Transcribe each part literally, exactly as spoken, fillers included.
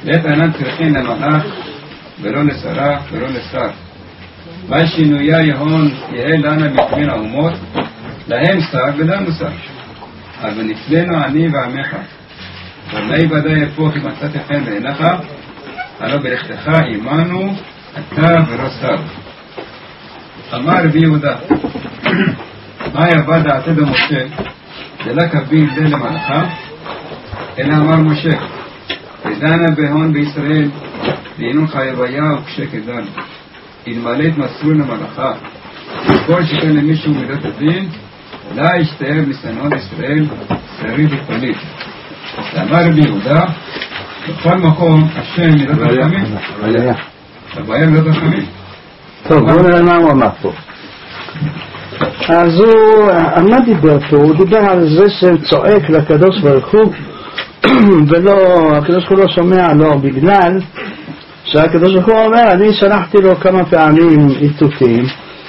ואת אינם צריכים למלאך ולא לשרה ולא לשר. מה שינויה יהון יהא לנה מבין האומות, להם שר ולנו שר. אבל נצלנו אני ועמך. ולאי ודאי יפוך אם מצאתי חן בעיניך, הלא בלכתך עמנו אתה ולא שר. אמר רבי יהודה, מה יבא דעתי במשה, דלה קביל זה למלאכה, אלא אמר משה, ודנה בהון בישראל, לעינון חייביה וכשקדן, אלמלא מסרו למלאכה, וכל שכן למישהו מידת הדין, לה ישתער מסנון ישראל, שריד ופליט. אמר רבי יהודה, בכל מקום השם מידת רחמים, הבעיה מידת רחמים. טוב, בואו נראה מה הוא אמר פה. אז הוא, על מה דיבר פה? הוא דיבר על זה שצועק לקדוש ברוך הוא, ולא, הקדוש ברוך הוא לא שומע לו, בגלל שהקדוש ברוך הוא אומר, אני שלחתי לו כמה פעמים איתותים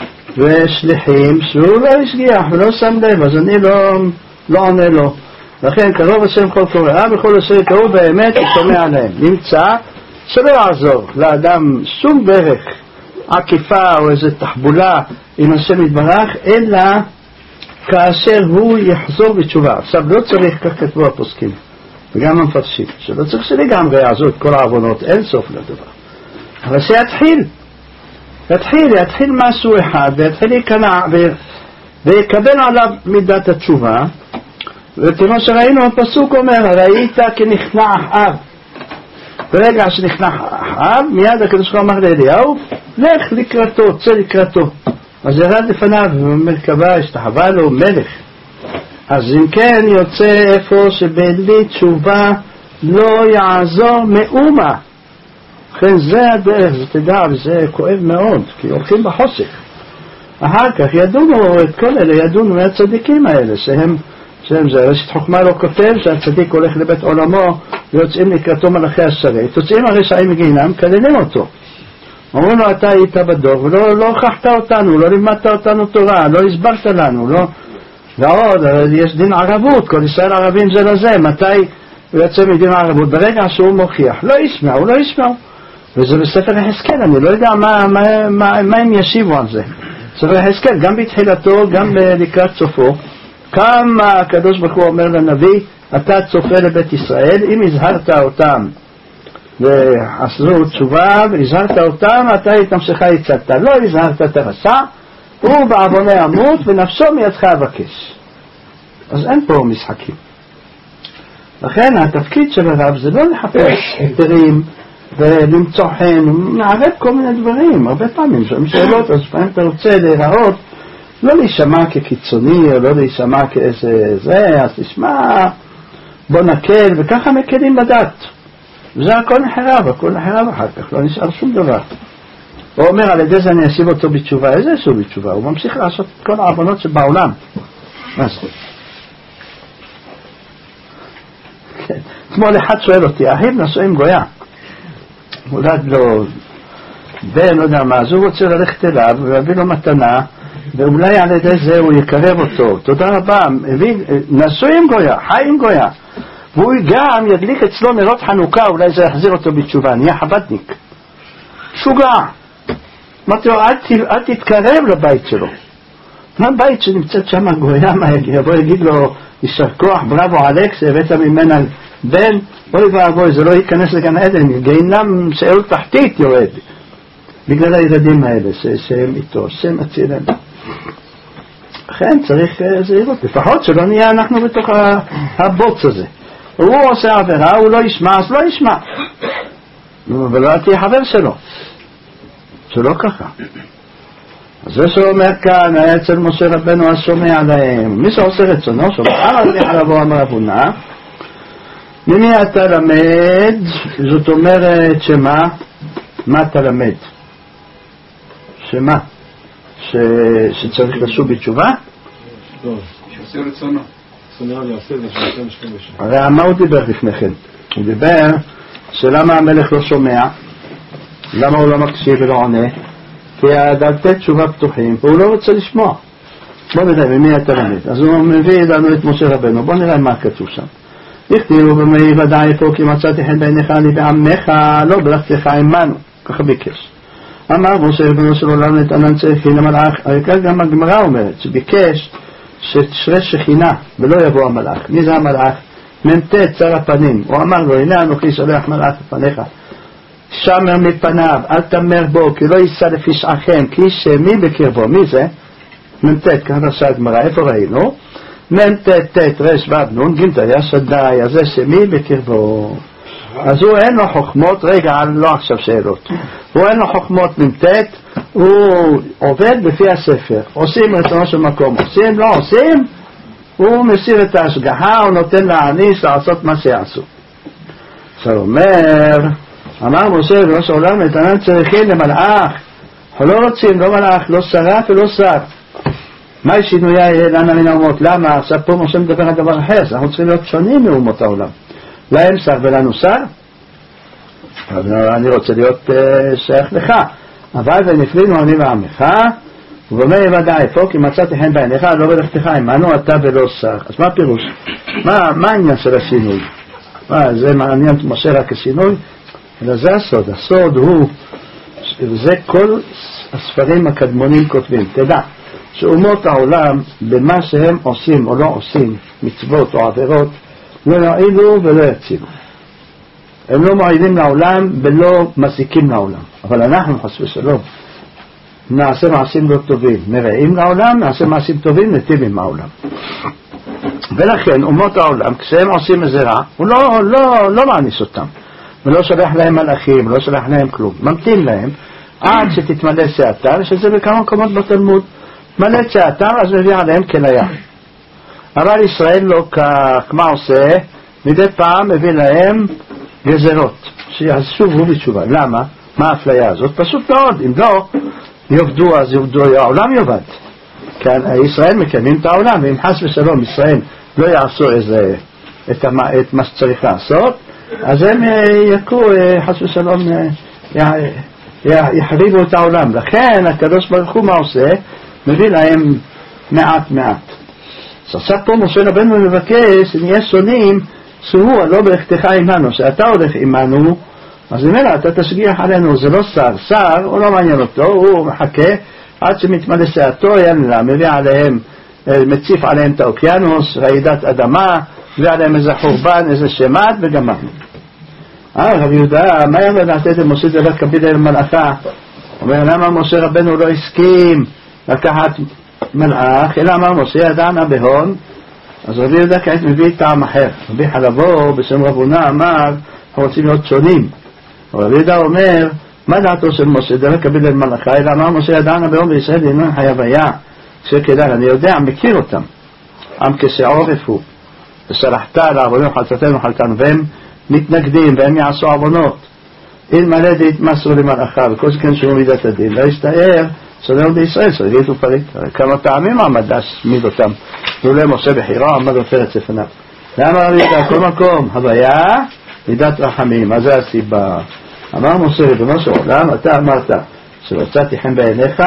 ושליחים שהוא לא השגיח ולא שם לב, אז אני לא, לא עונה לו. לכן קרוב השם כל קורא, בכל אשר יקראו באמת הוא שומע להם. נמצא שלא יעזור לאדם שום דרך עקיפה או איזו תחבולה עם השם יתברך, אלא כאשר הוא יחזור בתשובה. עכשיו לא צריך, כך כתבו הפוסקים וגם המפרשים, שלא צריך שלגמרי יעזור את כל העוונות, אין סוף לדבר, אבל שיתחיל יתחיל, יתחיל משהו אחד ויתחיל להיכנע ויקבל עליו מידת התשובה. וכמו שראינו הפסוק אומר, ראית כנכנע אחאב, ברגע שנכנע אחאב מיד הקדוש ברוך הוא אמר לאליהו, לך לקראתו, צא לקראתו. אז ירד לפניו ומרכבה השתחווה לו מלך. אז אם כן יוצא איפה שבלי תשובה לא יעזור מאומה. לכן זה הדרך, זה תדע, וזה כואב מאוד, כי הולכים בחושך. אחר כך ידונו את כל אלה, ידונו מהצדיקים האלה שהם שהם זה, ראשית חוכמה לא כותב שהצדיק הולך לבית עולמו ויוצאים לקראתו מלאכי השרת, תוצאים הרשעים מגיהינם, כללים אותו, אומרים לו אתה היית בדור ולא לא הוכחת אותנו, לא לימדת אותנו תורה, לא הסברת לנו, לא, ועוד יש דין ערבות, כל ישראל ערבים זה לזה, מתי הוא יוצא מדין ערבות? ברגע שהוא מוכיח, לא ישמעו, לא ישמעו. וזה בספר יחזקאל, אני לא יודע מה, מה, מה, מה הם ישיבו על זה. ספר יחזקאל, גם בתחילתו, גם לקראת סופו, כמה הקדוש ברוך הוא אומר לנביא, אתה צופה לבית ישראל, אם הזהרת אותם ועשו תשובה והזהרת אותם, אתה התמשך יצאת, לא הזהרת תרסה, הוא בעווני עמות ונפשו מידך אבקש. אז אין פה משחקים. לכן התפקיד של הרב זה לא לחפש היתרים ולמצוא חן, נערב כל מיני דברים, הרבה פעמים שם שאלות, אז פעמים אתה רוצה להיראות, לא להישמע כקיצוני או לא להישמע כאיזה זה, אז תשמע בוא נקל, וככה מקלים בדת, וזה הכל נחרב, הכל נחרב אחר כך, לא נשאר שום דבר. הוא אומר על ידי זה אני אשיב אותו בתשובה, איזה אשיב בתשובה? הוא ממשיך לעשות את כל העוונות שבעולם. מה זה? אתמול אחד שואל אותי, אחיו נשוא עם גויה, מולד לו בן, לא יודע מה, אז הוא רוצה ללכת אליו ולהביא לו מתנה, ואולי על ידי זה הוא יקרב אותו. תודה רבה, נשוא עם גויה, חי עם גויה, והוא גם ידליק אצלו נרות חנוכה, אולי זה יחזיר אותו בתשובה, נהיה חבדניק. שוגע. אמרתי לו, אל תתקרב לבית שלו. מה בית שנמצאת שם גויה, מה יגיד? בוא יגיד לו, יישר כוח, בראבו אלכס, הבאת ממנה בן, בואי ואבוי, זה לא ייכנס לגן עדן, גיהינם שאול תחתית יורד. בגלל הילדים האלה שהם איתו, שהם מצילים. לכן צריך זהירות, לפחות שלא נהיה אנחנו בתוך הבוץ הזה. הוא עושה עבירה, הוא לא ישמע, אז לא ישמע. אבל לא תהיה חבר שלו. שלא ככה. אז זה שאומר כאן, היה אצל משה רבנו השומע להם. מי שעושה רצונו, שומע עליו עליו אמר אבונה. ממי אתה למד? זאת אומרת שמה? מה אתה למד? שמה? ש... שצריך לשוב בתשובה? לא, שעושה רצונו. הרי מה הוא דיבר לפני כן? הוא דיבר שלמה המלך לא שומע, למה הוא לא מקשיב ולא עונה, כי דלתי תשובה פתוחים והוא לא רוצה לשמוע. בוא נראה ממי אתה למד. אז הוא מביא לנו את משה רבנו, בוא נראה מה כתוב שם. הכתיבו במאי ודאי פה כי מצאתי חן בעיניך אני בעמך לא ברכתך עמנו, ככה ביקש. אמר משה ריבונו של עולם נתנן צריכים למלאך, כך גם הגמרא אומרת שביקש שתשרה שכינה ולא יבוא המלאך. מי זה המלאך? מ"ט צר הפנים. הוא אמר לו הנה אנוכי שולח מלאך לפניך, שמר מפניו אל תמר בו כי לא יישא לפשעכם כי שמי בקרבו. מי זה? מ"ט, כאן עשה הגמרא. איפה ראינו? מ"ט ט' רש ו' נ' ג' ישדי, אז זה שמי בקרבו. אז הוא אין לו חוכמות, רגע לא עכשיו שאלות, הוא אין לו חוכמות מ"ט, הוא עובד לפי הספר, עושים רצונו של מקום, עושים לא עושים, הוא מסיר את ההשגחה, הוא נותן להעניש לעשות מה שיעשו. אז הוא אומר, אמר משה ריבונו של עולם נתנן צריכים למלאך, אנחנו לא רוצים לא מלאך, לא שרה ולא שר. מה שינויה אילנה מן האומות? למה? עכשיו פה משה מדבר על דבר אחר, אנחנו צריכים להיות שונים מאומות העולם, להם שר ולנו שר. אני רוצה להיות שייך לך, אבל ונפלינו אני ועמך ובמה ודאי פה כי מצאתי חן בעיניך לא בלכתך עמנו אתה ולא שר. אז מה הפירוש? מה, מה העניין של השינוי? מה, זה מעניין משה רק השינוי? אלא זה הסוד, הסוד הוא, זה כל הספרים הקדמונים כותבים, תדע שאומות העולם במה שהם עושים או לא עושים, מצוות או עבירות, לא יועילו ולא יצילו. הם לא מועילים לעולם ולא מזיקים לעולם. אבל אנחנו חס ושלום נעשה מעשים לא טובים, מרעים לעולם, נעשה מעשים טובים, נטיב עם העולם. ולכן אומות העולם כשהם עושים איזה רע, הוא לא, לא, לא מעניש אותם ולא שולח להם מלאכים, לא שולח להם כלום, ממתין להם עד שתתמלא שעתם, שזה בכמה מקומות בתלמוד, מלא שעתם אז מביא עליהם כליה. אבל ישראל לא כך, מה עושה? מדי פעם מביא להם גזרות שישובו בתשובה. למה? מה האפליה הזאת? פשוט מאוד, אם לא יובדו אז יובדו, העולם יובד. כאן ישראל מקיימים את העולם, ואם חס ושלום ישראל לא יעשו איזה, את, המה, את מה שצריך לעשות, אז הם יקרו חס ושלום יחריבו את העולם. לכן הקדוש ברוך הוא מה עושה? מביא להם מעט מעט. אז עכשיו פה משה רבנו מבקש שנהיה שונים, שהוא הלא בלכתך עמנו, שאתה הולך עמנו, אז אומר אתה תשגיח עלינו. זה לא שר, שר הוא לא מעניין אותו, הוא מחכה עד שמתמלא שעתו, יאללה, מביא עליהם, מציף עליהם את האוקיינוס, רעידת אדמה, מביא עליהם איזה חורבן, איזה שמד וגמרנו. אה, רב יהודה, מה יאמר לתת למשה זה רק כביד אל מלאכה? אומר, למה משה רבנו לא הסכים לקחת מלאך, אלא אמר משה ידענה בהון. אז רבי יהודה כעת מביא טעם אחר. רבי חלבו בשם רבונה אמר אנחנו רוצים להיות שונים. רבי יהודה אומר מה דעתו של משה דרך כביד אל מלאכה, אלא אמר משה ידענה בהון בישראל דינון חייב היה שכדאי, אני יודע, מכיר אותם, עם כשעורף הוא ושלחת לעבונים חלצתנו חלתנו, והם מתנגדים והם יעשו עוונות, אלמלא דהתמסרו למלאכה וכל שכן שהוא מידת הדין לא יסתער סודנו בישראל, סודית ופריט. כמה פעמים עמד להשמיד אותם, נולא משה בחירה עמד עופרת לפניו. למה רבי יהודה? כל מקום הוויה מידת רחמים. מה זה הסיבה? אמר משה ריבונו של עולם, אתה אמרת שמצאתי חן בעיניך,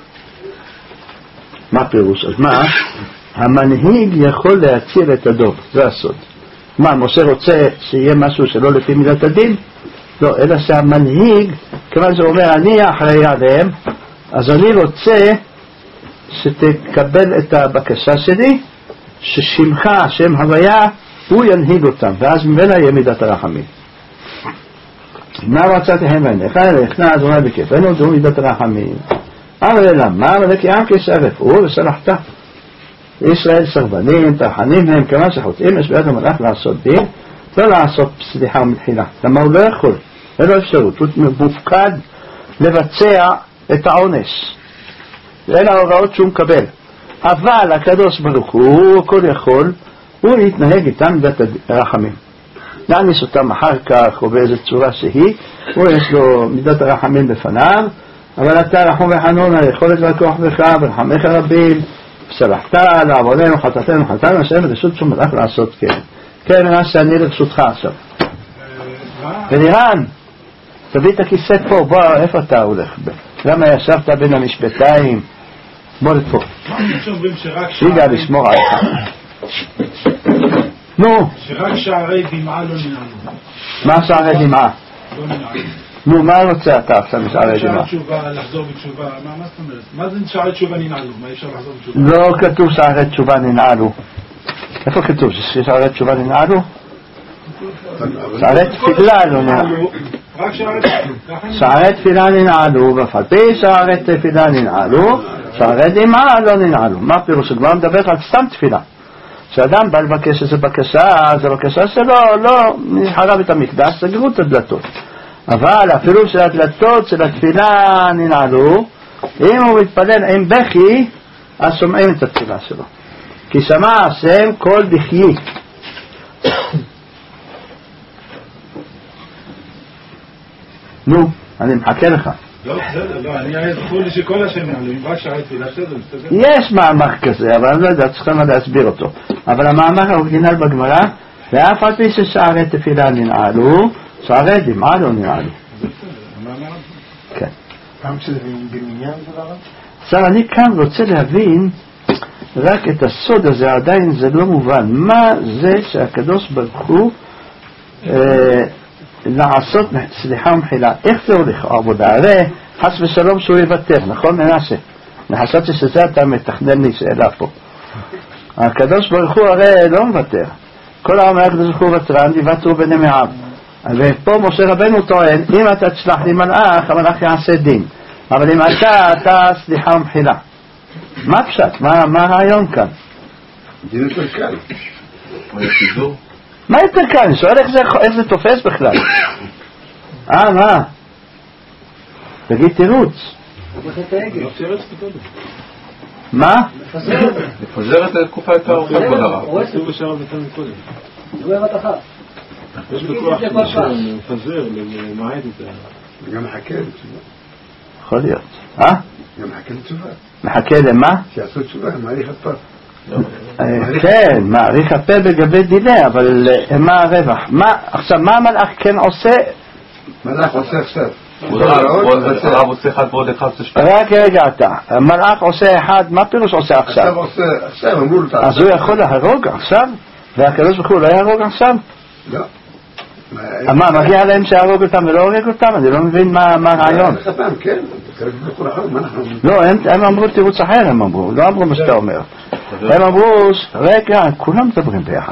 מה פירוש? אז מה? המנהיג יכול להציל את הדור, זה הסוד. מה, משה רוצה שיהיה משהו שלא לפי מידת הדין? לא, אלא שהמנהיג, כיוון שהוא אומר אני אחראי עליהם, אז אני רוצה שתקבל את הבקשה שלי, ששמך, שם הוויה, הוא ינהיג אותם, ואז ממנה יהיה מידת הרחמים. מה מצאתי חן בעיניך? נכנע אדוני בכיפנו, זו מידת הרחמים. אבל למה? אבל כי עם כשערף הוא ושלחת. ישראל סרבנים, טרחנים הם, כמה שחוטאים, יש ביד המלאך לעשות דין, לא לעשות סליחה ומתחילה. למה הוא לא יכול? אין לו אפשרות, הוא מופקד לבצע את העונש. ואלה ההוראות שהוא מקבל. אבל הקדוש ברוך הוא, הוא הכל יכול, הוא יתנהג איתם מידת הרחמים. נעניש אותם אחר כך או באיזו צורה שהיא, הוא יש לו מידת הרחמים בפניו, אבל אתה רחום וחנון, היכולת והכוח בך ורחמך רבים, סלחת לעווננו חטאתנו חטאנו השם רשות שום מלאך לעשות כן. כן, מה שאני לרשותך עכשיו. ולירן, תביא את הכיסא פה, בוא, איפה אתה הולך? למה ישבת בין המשפטיים? בוא לפה. שיגע לשמור עליך. נו. שרק שערי דמעה לא ננעלו. מה שערי דמעה? לא ננעלו. נו, מה רוצה אתה עכשיו משערי דמעה? שערי תשובה, לחזור בתשובה, מה זאת אומרת? מה זה שערי תשובה ננעלו? מה אפשר לחזור בתשובה? לא כתוב שערי תשובה ננעלו. איפה כתוב ששערי תשובה ננעלו? שערי תפילה לא ננעלו. רק שערי שערי תפילה ננעלו, ואף על פי שערי תפילה ננעלו, שערי דמעה לא ננעלו. מה פירוש? הגמרא מדברת על סתם תפילה. כשאדם בא לבקש איזו בקשה, אז הבקשה שלו לא חרב את המקדש, סגרו את הדלתות. אבל אפילו שהדלתות של התפילה ננעלו, אם הוא מתפלל עם בכי, אז שומעים את התפילה שלו. כי שמע השם קול בכיי. נו, אני מחכה לך. לא, בסדר, לא, אני היה זכור לי שכל השם נעלו, אם רק שערי תפילה בסדר, בסדר. יש מאמר כזה, אבל אני לא יודע, צריכים להסביר אותו. אבל המאמר האורגינל בגמרא, ואף על פי ששערי תפילה ננעלו, שערי דמעה לא ננעלו. כן. פעם שזה במניין זה דבר? עכשיו אני כאן רוצה להבין רק את הסוד הזה, עדיין זה לא מובן. מה זה שהקדוש ברוך הוא אה, לעשות סליחה ומחילה? איך זה הולך העבודה? הרי חס ושלום שהוא יוותר, נכון מנשה? וחשבתי שזה אתה מתכנן לי שאלה פה. הקדוש ברוך הוא הרי לא מוותר. כל העם הקדוש ברוך הוא ותרן, יוותרו בני מעם. ופה משה רבנו טוען, אם אתה תשלח לי מלאך, המלאך יעשה דין. אבל אם אתה, אתה סליחה ומחילה. מה פשט? מה, מה הרעיון כאן? דין יותר קל. מה יותר קל? אני שואל איך זה, איך זה תופס בכלל. אה, מה? תגיד תירוץ. מה? לפזר את התקופה יותר ארוכה בדרה. כתוב בשער ותן מקודם. הוא ירד אחת. יש בכוח לפזר, למעט את זה. וגם מחכה לתשובה. יכול להיות. אה? גם מחכה לתשובה. מחכה למה? שיעשו תשובה, מעריך הפה. כן, מעריך הפה בגבי דיני, אבל מה הרווח? עכשיו, מה המלאך כן עושה? מלאך עושה עכשיו. הרב עושה אחד ועוד אחד זה שתיים. רק רגע אתה, המלאך עושה אחד, מה פירוש עושה עכשיו? עכשיו עושה, עכשיו אמרו לו. אז הוא יכול להרוג עכשיו? והקדוש ברוך הוא לא יהרוג עכשיו? לא. מה, מגיע להם שיהרוג אותם ולא הורג אותם? אני לא מבין מה הרעיון. כן, לא, הם אמרו תירוץ אחר, הם אמרו, לא אמרו מה שאתה אומר. הם אמרו, רגע, כולם מדברים ביחד.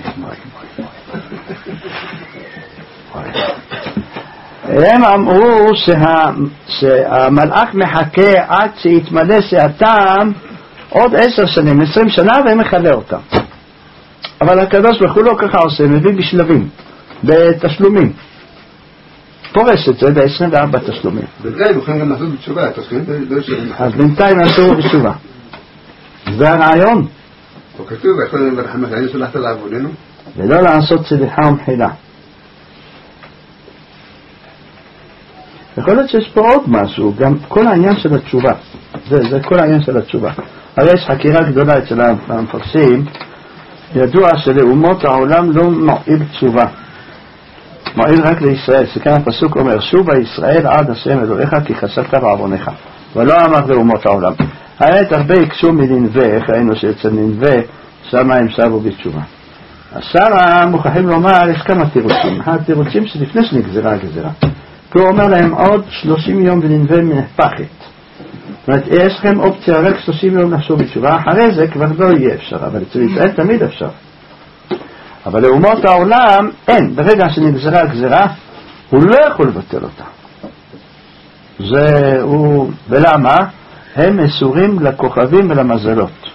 הם אמרו שהמלאך מחכה עד שיתמלא שעתם עוד עשר שנים, עשרים שנה, והם מחלה אותם. אבל הקדוש ברוך הוא לא ככה עושה, מביא בשלבים, בתשלומים. פורש את זה ב-עשרים וארבע תשלומים. בינתיים יכולים גם לעשות בתשובה, אז בינתיים נעשו בתשובה. זה הרעיון. או כתוב, יכולים לרחמך, אני שולחת לעבודנו. ולא לעשות סליחה ומחילה. יכול להיות שיש פה עוד משהו, גם כל העניין של התשובה. זה, זה כל העניין של התשובה. הרי יש חקירה גדולה אצל המפרשים, ידוע שלאומות העולם לא מועיל תשובה. מועיל רק לישראל. שכאן הפסוק אומר, שובה ישראל עד השם אלוהיך כי חסרת בעוונך. ולא אמר לאומות העולם. האמת הרבה יקשו מננבה, איך ראינו שאצל ננבה, שמה הם שבו בתשובה. אז שמה מוכרחים לומר, יש כמה תירוצים. התירוצים שלפני שנגזרה הגזרה. כי הוא אומר להם עוד שלושים יום וננבה מנפחת. זאת אומרת, יש לכם אופציה רק שלושים יום לחשוב בתשובה, אחרי זה כבר לא יהיה אפשר, אבל אצל ישראל תמיד אפשר. אבל לאומות העולם אין, ברגע שנגזרה הגזרה, הוא לא יכול לבטל אותה. זה הוא, ולמה? הם מסורים לכוכבים ולמזלות.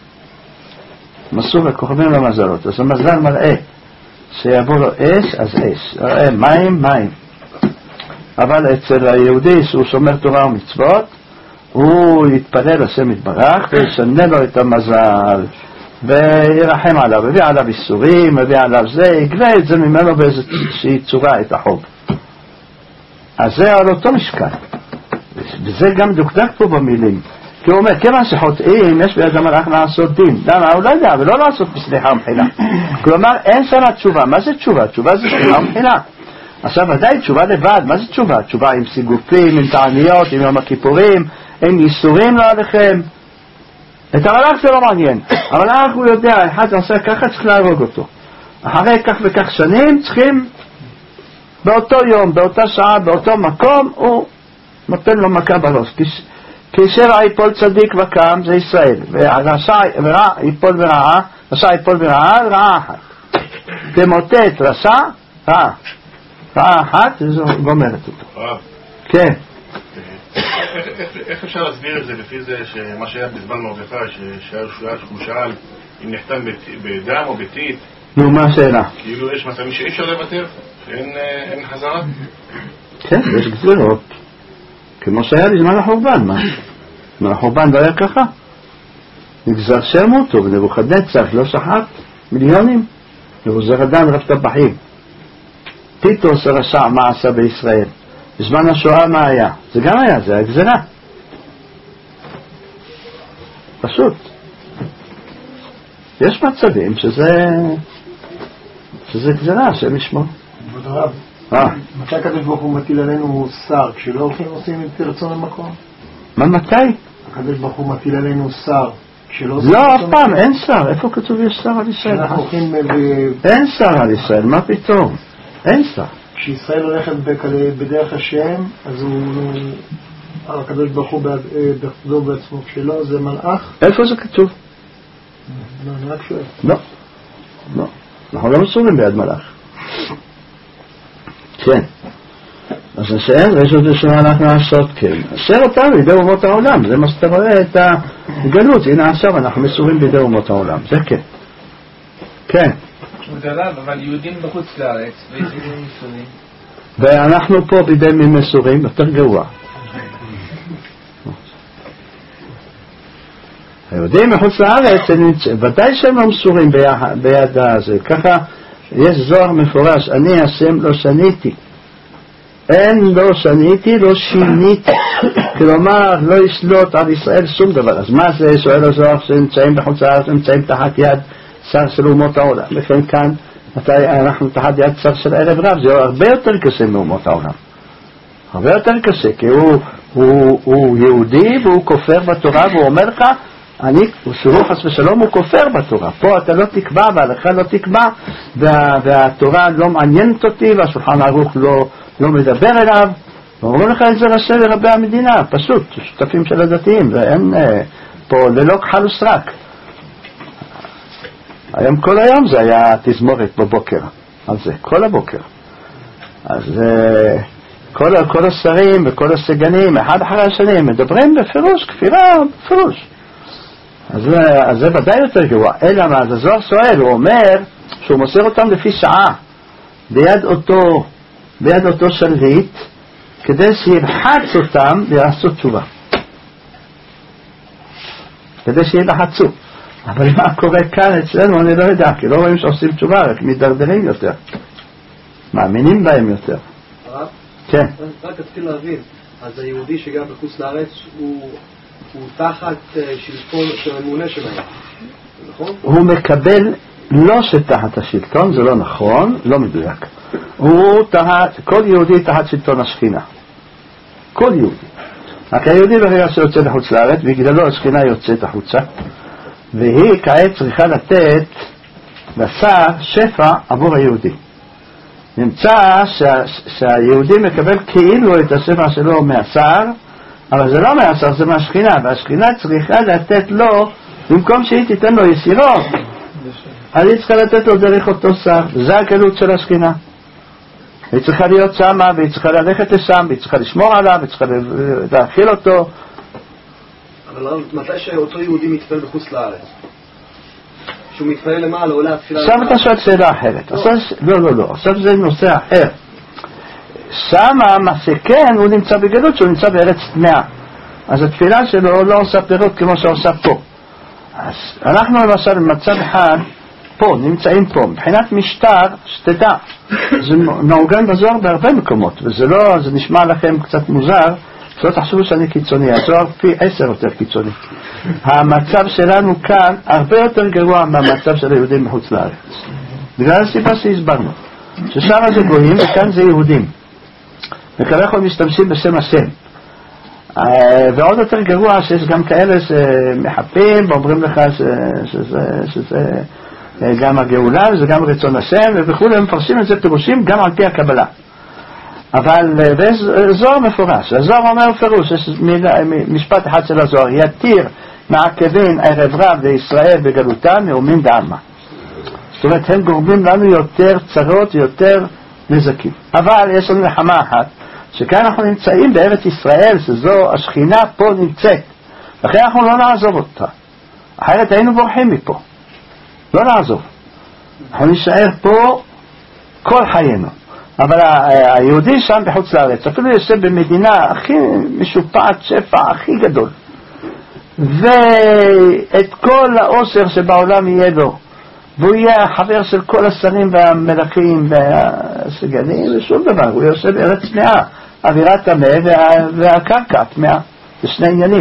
מסור לכוכבים ולמזלות. אז המזל מראה שיבוא לו אש, אז אש. ראה מים, מים. אבל אצל היהודי שהוא שומר תורה ומצוות, הוא יתפלל השם יתברך וישנה לו את המזל וירחם עליו, הביא עליו איסורים, הביא עליו זה, יגלה את זה ממנו באיזושהי צורה את החוב. אז זה על אותו משקל, וזה גם דוקדק פה במילים, כי הוא אומר, כיוון שחוטאים יש ביד המלאך לעשות דין. למה? הוא לא יודע, ולא לעשות בסליחה ומחילה. כלומר, אין שמה תשובה. מה זה תשובה? תשובה זה סליחה ומחילה. עכשיו ודאי תשובה לבד, מה זה תשובה? תשובה עם סיגופים, עם תעניות, עם יום הכיפורים, עם ייסורים לא עליכם. את המלאך זה לא מעניין. המלאך הוא יודע, אחד עושה ככה, צריך להרוג אותו. אחרי כך וכך שנים צריכים באותו יום, באותה שעה, באותו מקום, הוא נותן לו מכה בראש. כשרע ייפול צדיק וקם, זה ישראל, ורשע ייפול ברעה, רשע ייפול ברעה, רעה אחת. תמוטט רשע, רעה. רעה אחת, זו גומרת אותו. כן. איך אפשר להסביר את זה לפי זה שמה שהיה בזמן מרדכי, שהוא שאל אם נחתם בדם או בטיט? נו, מה השאלה? כאילו יש מצבים שאי אפשר לוותר, שאין חזרה? כן, יש גזירות. כמו שהיה בזמן החורבן, מה? בזמן החורבן לא היה ככה. נגזר שימותו, ונבוכדנצר לא שחט מיליונים, וגוזר אדם רב טבחים. טיטוס הרשע מה עשה בישראל? בזמן השואה מה היה? זה גם היה, זה היה גזירה. פשוט. יש מצבים שזה שזה גזירה, השם ישמור. כבוד הרב, מתי הקדוש ברוך הוא מטיל עלינו שר, כשלא הולכים עושים את רצון המקום? מה, מתי? הקדוש ברוך הוא מטיל עלינו שר, כשלא... לא, אף פעם, אין שר. איפה כתוב יש שר על ישראל? אנחנו הולכים... אין שר על ישראל, מה פתאום? אין שר. כשישראל הולכת בדרך השם, אז הוא... הקדוש ברוך הוא בכבודו בעצמו, כשלא זה מלאך? איפה זה כתוב? לא, אני רק שואל. לא, לא. אנחנו לא מסורים ביד מלאך. כן. אז נשאר, ויש עוד שמה אנחנו לעשות, כן. נשאר אותנו בידי אומות העולם, זה מה שאתה רואה את הגלות, הנה עכשיו אנחנו מסורים בידי אומות העולם, זה כן. כן. אבל יהודים בחוץ לארץ, ואיזה מסורים? ואנחנו פה בידי מי מסורים, יותר גרוע. היהודים מחוץ לארץ, ודאי שהם לא מסורים ביד הזה, ככה יש זוהר מפורש, אני השם לא שניתי. אין לא שניתי, לא שיניתי. כלומר, לא ישלוט על ישראל שום דבר. אז מה זה, שואל הזוהר, שנמצאים בחוץ לארץ, נמצאים תחת יד שר של אומות העולם. לכן כאן, אנחנו תחת יד שר של ערב רב, זה הרבה יותר קשה מאומות העולם. הרבה יותר קשה, כי הוא, הוא, הוא יהודי והוא כופר בתורה, והוא אומר לך, אני, שהוא חס ושלום, הוא כופר בתורה. פה אתה לא תקבע, והלכה לא תקבע, וה, והתורה לא מעניינת אותי, והשולחן ערוך לא, לא מדבר אליו. ואומרים לך את זה ראשי לרבי המדינה, פשוט, שותפים של הדתיים, ואין פה ללא כחל וסרק. היום כל היום זה היה תזמורת בבוקר, על זה, כל הבוקר. אז כל, כל השרים וכל הסגנים, אחד אחרי השני, מדברים בפירוש, כפירה, בפירוש. אז, אז זה ודאי יותר גרוע. אלא מה, אז הזוהר שואל, הוא אומר שהוא מוסר אותם לפי שעה, ביד אותו, ביד אותו שלווית, כדי שירחץ אותם לעשות תשובה. כדי שירחצו. אבל מה קורה כאן אצלנו אני לא יודע, כי לא רואים שעושים תשובה, רק מדרדרים יותר. מאמינים בהם יותר. הרב? כן. רק רציתי להבין, אז היהודי שגר בחוץ לארץ הוא... הוא תחת שלטון של הממונה שלהם, נכון? הוא מקבל לא שתחת השלטון, זה לא נכון, לא מדויק. הוא תחת, כל יהודי תחת שלטון השכינה. כל יהודי. רק היהודי ברגע שיוצא לחוץ לארץ, בגללו השכינה יוצאת החוצה, והיא כעת צריכה לתת לשר שפע עבור היהודי. נמצא שה, שהיהודי מקבל כאילו את השפע שלו מהשר, אבל זה לא מהשר, זה מהשכינה, והשכינה צריכה לתת לו, במקום שהיא תיתן לו ישירות, אז היא צריכה לתת לו דרך אותו שר, זה הגלות של השכינה. היא צריכה להיות שמה, והיא צריכה ללכת לשם, והיא צריכה לשמור עליו, והיא צריכה להאכיל אותו. אבל מתי שאותו יהודי מתפעל בחוץ לארץ? שהוא מתפעל למעלה, עולה התפילה... עכשיו אתה שואל שאלה אחרת. לא, לא, לא, עכשיו זה נושא אחר. שמה, מה שכן, הוא נמצא בגלות, שהוא נמצא בארץ טמאה. אז התפילה שלו לא עושה פירות כמו שעושה פה. אז אנחנו למשל במצב אחד, פה, נמצאים פה, מבחינת משטר, שתדע, זה מעוגן בזוהר בהרבה מקומות, וזה לא, זה נשמע לכם קצת מוזר, שלא תחשבו שאני קיצוני, הזוהר פי עשר יותר קיצוני. המצב שלנו כאן הרבה יותר גרוע מהמצב של היהודים מחוץ לארץ. בגלל הסיבה שהסברנו, ששם זה גויים וכאן זה יהודים. וכאלה אנחנו משתמשים בשם השם. ועוד יותר גרוע שיש גם כאלה שמחפים ואומרים לך שזה, שזה, שזה גם הגאולה זה גם רצון השם וכו', הם מפרשים את זה פירושים גם על פי הקבלה. אבל זוהר מפורש, הזוהר אומר פירוש, יש משפט אחד של הזוהר, יתיר מעכבין ערב רב לישראל בגלותם נאומים דעלמא. זאת אומרת, הם גורמים לנו יותר צרות ויותר נזקים. אבל יש לנו נחמה אחת, שכאן אנחנו נמצאים בארץ ישראל, שזו השכינה פה נמצאת, לכן אנחנו לא נעזוב אותה, אחרת היינו בורחים מפה, לא נעזוב, אנחנו נשאר פה כל חיינו. אבל היהודי שם בחוץ לארץ אפילו יושב במדינה הכי משופעת, שפע הכי גדול, ואת כל העושר שבעולם יהיה לו, והוא יהיה החבר של כל השרים והמלכים והסגנים, ושום דבר, הוא יושב בארץ טמאה, אווירה טמאה וה, והקרקע טמאה, זה שני עניינים.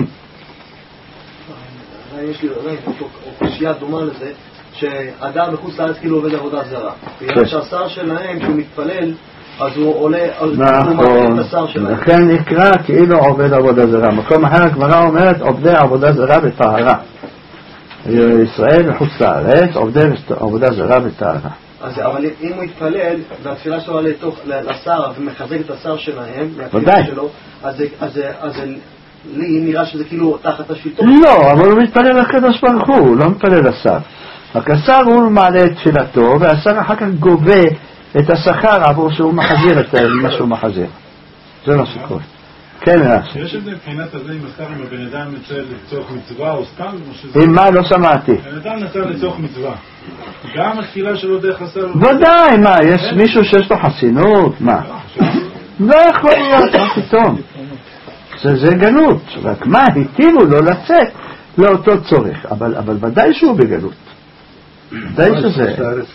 יש לי אוכלוסייה דומה לזה, שאדם בחוץ לארץ כאילו עובד עבודה זרה, בגלל שהשר שלהם שהוא מתפלל אז הוא עולה, הוא מתפלל את השר שלהם, לכן נקרא כאילו עובד עבודה זרה. מקום אחר הגמרא אומרת עובדי עבודה זרה בטהרה, ישראל בחוץ לארץ עובדי עבודה זרה בטהרה. אבל אם הוא יתפלל והתפילה שלו עולה לשר ומחזק את השר שלהם ודאי, אז לי נראה שזה כאילו תחת השלטון. לא, אבל הוא מתפלל לקדוש ברוך הוא, הוא לא מתפלל לשר. רק השר הוא מעלה את תפילתו, והשר אחר כך גובה את השכר עבור שהוא מחזיר את מה שהוא מחזיר. זה מה שקורה. כן, נעשה. יש את זה מבחינת הזה אם השר עם הבן אדם יצא לצורך מצווה או סתם? אם מה? לא שמעתי. בן אדם יצא לצורך מצווה. גם התפילה שלו דרך השר... ודאי, מה? יש מישהו שיש לו חסינות? מה? לא יכול להיות, מה פתאום? זה גלות. רק מה? התאימו לו לצאת לאותו צורך. אבל ודאי שהוא בגלות. ודאי שזה...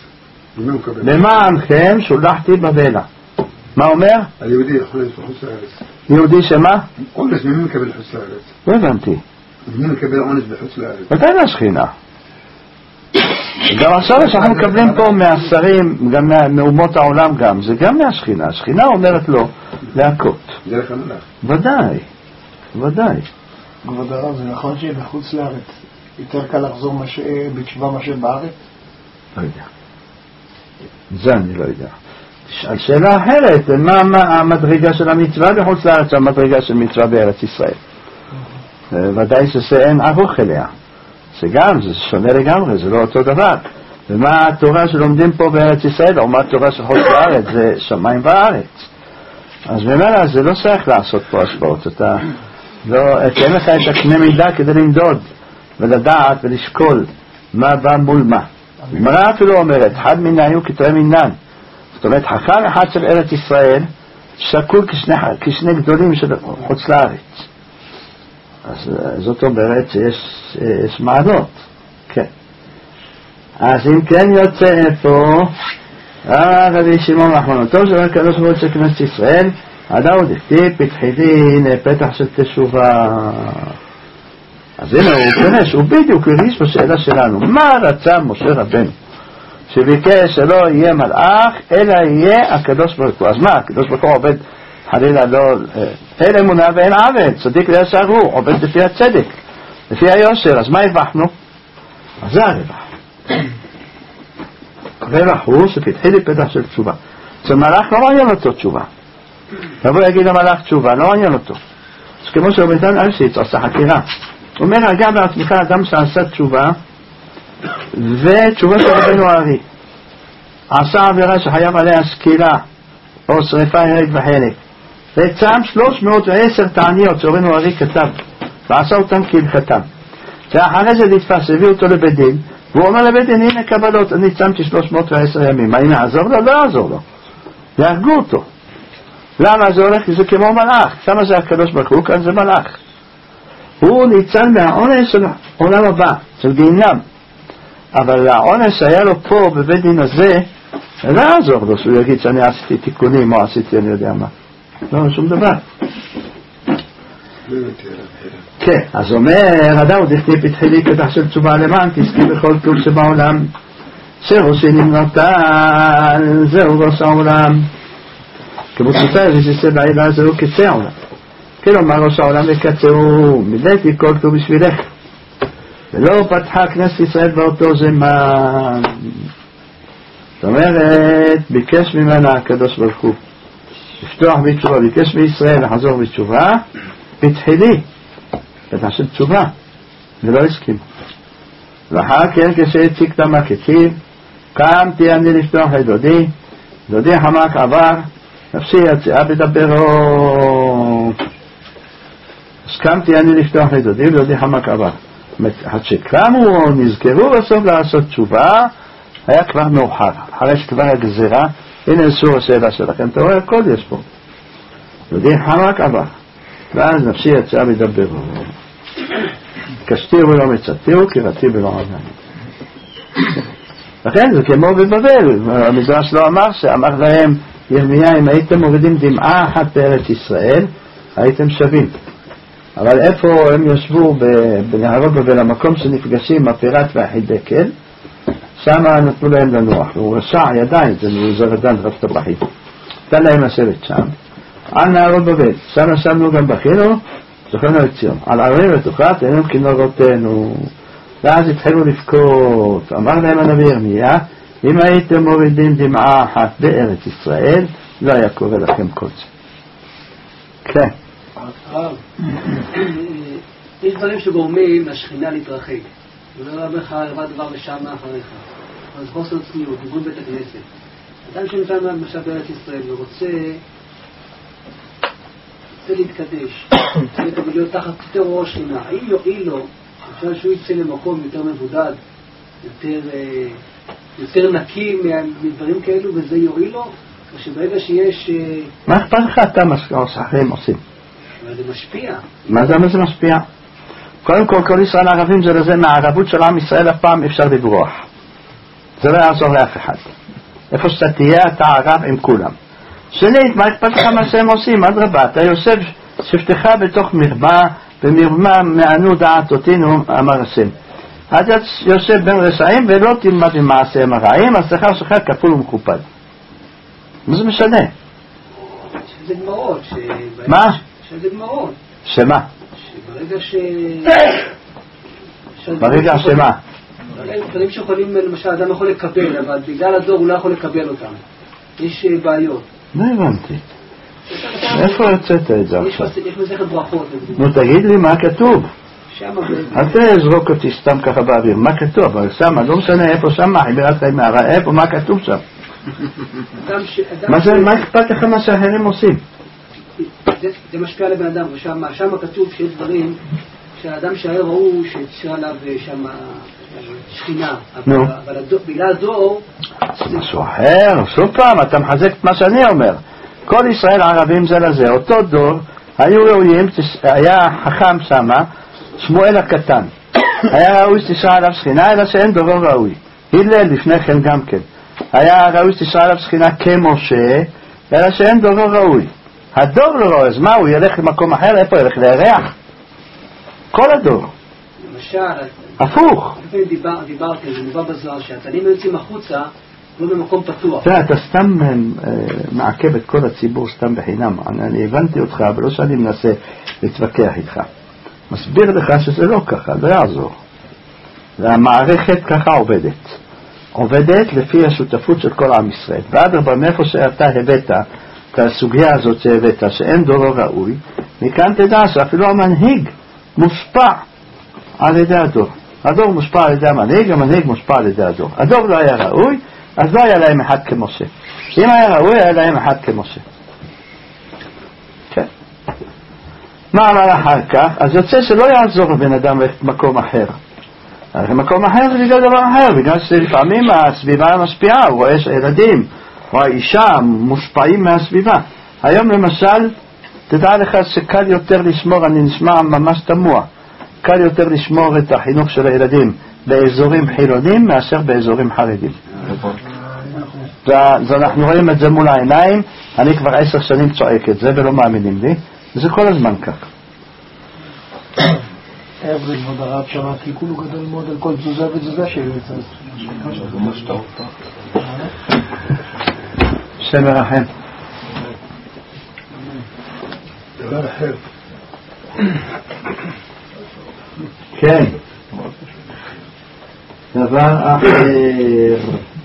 למענכם שולחתי בבלה. מה אומר? היהודי יכול להיות בחוץ לארץ. יהודי שמה? עונש, ממי מקבל בחוץ לארץ? לא הבנתי. ממי מקבל עונש בחוץ לארץ? מתי מהשכינה? גם עכשיו שאנחנו מקבלים פה מהשרים, גם מאומות העולם גם, זה גם מהשכינה. השכינה אומרת לו להכות. דרך המלך. ודאי, ודאי. כבוד הרב, זה נכון שבחוץ לארץ יותר קל לחזור בתשובה מאשר בארץ? לא יודע. זה אני לא יודע. על שאלה אחרת, מה, מה המדרגה של המצווה בחוץ לארץ, המדרגה של מצווה בארץ ישראל? ודאי שזה אין ערוך אליה. זה גם, זה שונה לגמרי, זה לא אותו דבר. ומה התורה שלומדים פה בארץ ישראל, או מה התורה של חוץ לארץ, זה שמיים וארץ. אז במילא זה לא צריך לעשות פה השפעות. אתה לא, תן לך את הקנה מידה כדי למדוד, ולדעת ולשקול מה בא מול מה. הגמרא אפילו אומרת, חד מינן וכתרי מינן. זאת אומרת, חכם אחד של ארץ ישראל שקול כשני, כשני גדולים של חוץ לארץ. אז זאת אומרת שיש יש מעלות. כן. אז אם כן יוצא פה, רבי שמעון רחמנותו של הקדוש ברוך הוא של כנסת ישראל, הדאוד הכתיב פתחי דין פתח של תשובה. אז הנה הוא פרש, הוא בדיוק הרגיש בשאלה שלנו, מה רצה משה רבנו? שביקש שלא יהיה מלאך, אלא יהיה הקדוש ברוך הוא. אז מה, הקדוש ברוך הוא עובד חלילה לא, אין אמונה ואין עבד, צדיק וישר הוא, עובד לפי הצדק, לפי היושר, אז מה הרווחנו? אז זה הרווח. הרווח הוא שפתחי לי פתח של תשובה. אז מלאך לא מעניין אותו תשובה. לבוא יגיד המלאך תשובה, לא מעניין אותו. אז כמו שרביתן אלשיץ עושה חקירה. הוא אומר, אגב בעצמך אדם שעשה תשובה, ותשובה של רבנו הארי עשה עבירה שחייב עליה סקילה או שריפה הרג וחלק, וצם שלוש מאות ועשר תעניות שרבנו הארי כתב ועשה אותם כהלכתם, ואחרי זה נתפס, הביא אותו לבית דין, והוא אומר לבית דין, הנה קבלות, אני צמתי שלוש מאות ועשר ימים, האם יעזור לו? לא יעזור לו, יהרגו אותו. למה זה הולך? זה כמו מלאך. שמה זה הקדוש ברוך הוא, כאן זה מלאך. הוא ניצל מהעונש של עולם הבא, של גיהינום. אבל העונש היה לו פה בבית דין הזה, לא יעזור לו שהוא יגיד שאני עשיתי תיקונים או עשיתי אני יודע מה. לא, שום דבר. כן, אז אומר הדאוד הכתיב פתחי לי פתח של תשובה למען תזכי בכל טוב שבעולם, שראשי נמנותן זהו ראש העולם, כמוצאי רשיסי בעילה זהו קצה העולם. כלומר ראש העולם וקצהו, מילאתי כל טוב בשבילך. ולא פתחה כנסת ישראל באותו זמן. זאת אומרת, ביקש ממנה הקדוש ברוך הוא לפתוח בתשובה, ביקש מישראל לחזור בתשובה, בתחילי, ותעשה תשובה, ולא הסכים. ואחר כן כשהציג את המקיצים, קמתי אני לפתוח את דודי, דודי חמק עבר, נפשי יצאה בדברו. אז קמתי אני לפתוח את דודי, ודודי חמק עבר. עד שקמו, נזכרו בסוף לעשות תשובה, היה כבר מאוחר, אחרי שכבר הגזירה, הנה אסור השאלה שלכם, אתה רואה, הכל יש פה. דודי חמק עבר, ואז נפשי יצאה בדברו. קשתי ולא מצאתיהו, קראתי ולא עבדני. לכן זה כמו בבבל, המדרש לא אמר שאמר להם ירמיה, אם הייתם מורידים דמעה אחת בארץ ישראל, הייתם שווים. אבל איפה הם יושבו בנהרות בבל, המקום שנפגשים הפירת והחידקל, שם נתנו להם לנוח, והוא רשע ידיים, זה זרדן רב טבחי. תן להם לשבת שם, על נהרות בבל, שם ישבנו גם בכינו, זוכרנו את ציון, על ערים ותוכת, אינם כנורותינו. ואז התחילו לבכות, אמר להם הנביא ירמיה, אם הייתם מורידים דמעה אחת בארץ ישראל, לא היה קורה לכם כל זה. כן. יש דברים שגורמים לשכינה להתרחק. ולא רבה לך רבה דבר ושם מאחריך. אז חוסר צניעות, דיבון בית הכנסת. אדם שנמצא למשל בארץ ישראל ורוצה רוצה להתקדש, רוצה להיות תחת יותר ראש שכינה. האם יועיל לו, אפשר שהוא יצא למקום יותר מבודד, יותר, יותר נקי מדברים כאלו, וזה יועיל לו? או שברגע שיש... מה אכפת לך אתה מה שאחרים עושים? אבל זה משפיע. מה זה, מה זה משפיע? קודם כל, כל ישראל הערבים זה לזה, מהערבות של עם ישראל אף פעם אפשר לברוח. זה לא יעזור לאף אחד. איפה שאתה תהיה, אתה ערב עם כולם. שנית, מה אכפת לך מה שהם עושים? עד רבה, אתה יושב שבתך בתוך מרמה, במרמה מענו דעת אותינו, אמר השם. אז יושב בין רשעים ולא תלמד עם מעשיהם הרעים, השכר שלך כפול ומכופל. מה זה משנה? שזה גמרות. מה? שזה גמרות. שמה? שברגע ש... ברגע שמה? דברים שיכולים, למשל, אדם יכול לקבל, אבל בגלל הדור הוא לא יכול לקבל אותם. יש בעיות. לא הבנתי. איפה יוצאת את זה עכשיו? יש מסכת ברכות. נו, תגיד לי מה כתוב. אל תזרוק אותי סתם ככה באוויר. מה כתוב? אבל שמה, לא משנה איפה שמה, חיברת חיים מהרע, איפה, מה כתוב שם? מה אכפת לך מה שאחרים עושים? זה משפיע לבן אדם, ושם כתוב שיש דברים שהאדם שהיה ראו שיצא עליו שם שכינה, אבל בגלל הדור זה משהו אחר. שוב פעם, אתה מחזק את מה שאני אומר. כל ישראל ערבים זה לזה, אותו דור היו ראויים, היה חכם שמה, שמואל הקטן, היה ראוי שתשרה עליו שכינה, אלא שאין דורו ראוי. הלל לפני כן גם כן, היה ראוי שתשרה עליו שכינה כמשה, אלא שאין דורו ראוי. הדור לא רואה, אז מה, הוא ילך למקום אחר? איפה ילך? לירח? כל הדור. למשל, הפוך. דיברתי, זה נבוא בזוהר, שהתנים יוצאים החוצה, לא במקום פתוח. תראה, אתה סתם מעכב את כל הציבור סתם בחינם. אני הבנתי אותך, אבל לא שאני מנסה להתווכח איתך. מסביר לך שזה לא ככה, לא יעזור. והמערכת ככה עובדת. עובדת לפי השותפות של כל עם ישראל. ואדרבה, מאיפה שאתה הבאת את הסוגיה הזאת שהבאת, שאין דורו ראוי, מכאן תדע שאפילו המנהיג מושפע על ידי הדור. הדור מושפע על ידי המנהיג, המנהיג מושפע על ידי הדור. הדור לא היה ראוי, אז לא היה להם אחד כמשה. אם היה ראוי, היה להם אחד כמשה. כן. מה אמר אחר כך? אז יוצא שלא יעזור לבן אדם למקום אחר. מקום אחר זה בגלל דבר אחר, בגלל שלפעמים הסביבה משפיעה, הוא רואה שהילדים או האישה מושפעים מהסביבה. היום למשל, תדע לך שקל יותר לשמור, אני נשמע ממש תמוה, קל יותר לשמור את החינוך של הילדים באזורים חילונים מאשר באזורים חרדים. אז אנחנו רואים את זה מול העיניים, אני כבר עשר שנים צועק את זה ולא מאמינים לי, וזה כל הזמן כך. ערב כבוד הרב שם הקלקול הוא גדול מאוד על כל תזוזה ותזוזה של יוצא. זה מה שאתה רוצה. שם מרחם. דבר אחר. כן. דבר אחר.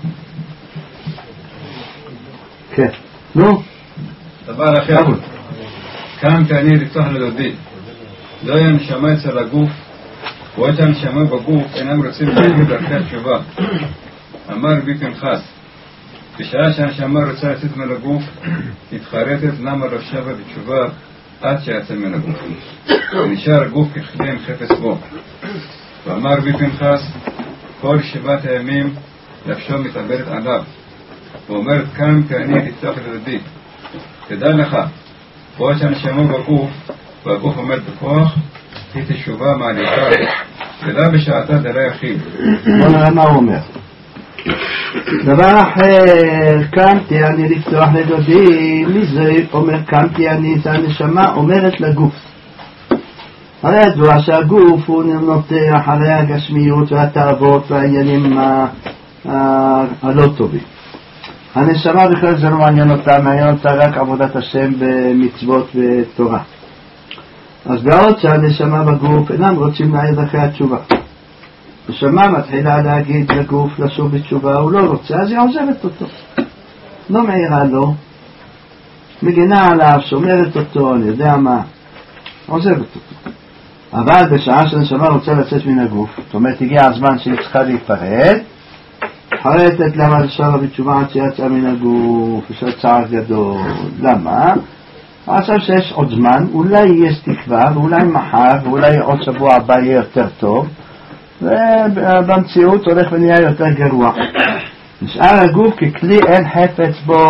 כן, נו. דבר אחר, קמתי אני לפתוח לדודי, לא היה נשמה אצל הגוף, או את הנשמה בגוף אינם רוצים להגיד דרכי התשובה. אמר רבי פנחס, בשעה שהנשמה רוצה לצאת מן הגוף, מתחרטת למה לא שבה בתשובה עד שיצא מן הגוף, ונשאר הגוף ככלי עם חפץ בו. ואמר רבי פנחס, כל שבעת הימים נפשו מתעברת עליו, ואומרת קמתי אני לפתוח לדודי. תדע לך, או שהנשמה בגוף, והגוף עומד בכוח, היא תשובה מעליקה, ולא בשעתה דלה יחיד. בוא נראה מה הוא אומר. דבר אחר, קמתי אני לפתוח לדודי, מזה אומר קמתי אני, זה הנשמה אומרת לגוף. הרי ידוע שהגוף הוא נוטה אחרי הגשמיות והתאוות והעניינים הלא טובים. הנשמה בכלל זה לא מעניין אותה, מעניין אותה רק עבודת השם במצוות ותורה. אז בעוד שהנשמה בגוף אינם רוצים להעיר אחרי התשובה. הנשמה מתחילה להגיד לגוף לשוב בתשובה, הוא לא רוצה, אז היא עוזבת אותו. לא מעירה לו, מגינה עליו, שומרת אותו, אני יודע מה, עוזבת אותו. אבל בשעה שהנשמה רוצה לצאת מן הגוף, זאת אומרת הגיע הזמן שהיא צריכה להיפרד, חרטת למה לשאלה בתשובה עד שיצא מן הגוף, יש צער גדול. למה? עכשיו שיש עוד זמן, אולי יש תקווה, ואולי מחר, ואולי עוד שבוע הבא יהיה יותר טוב, ובמציאות הולך ונהיה יותר גרוע. נשאר הגוף ככלי אין חפץ בו.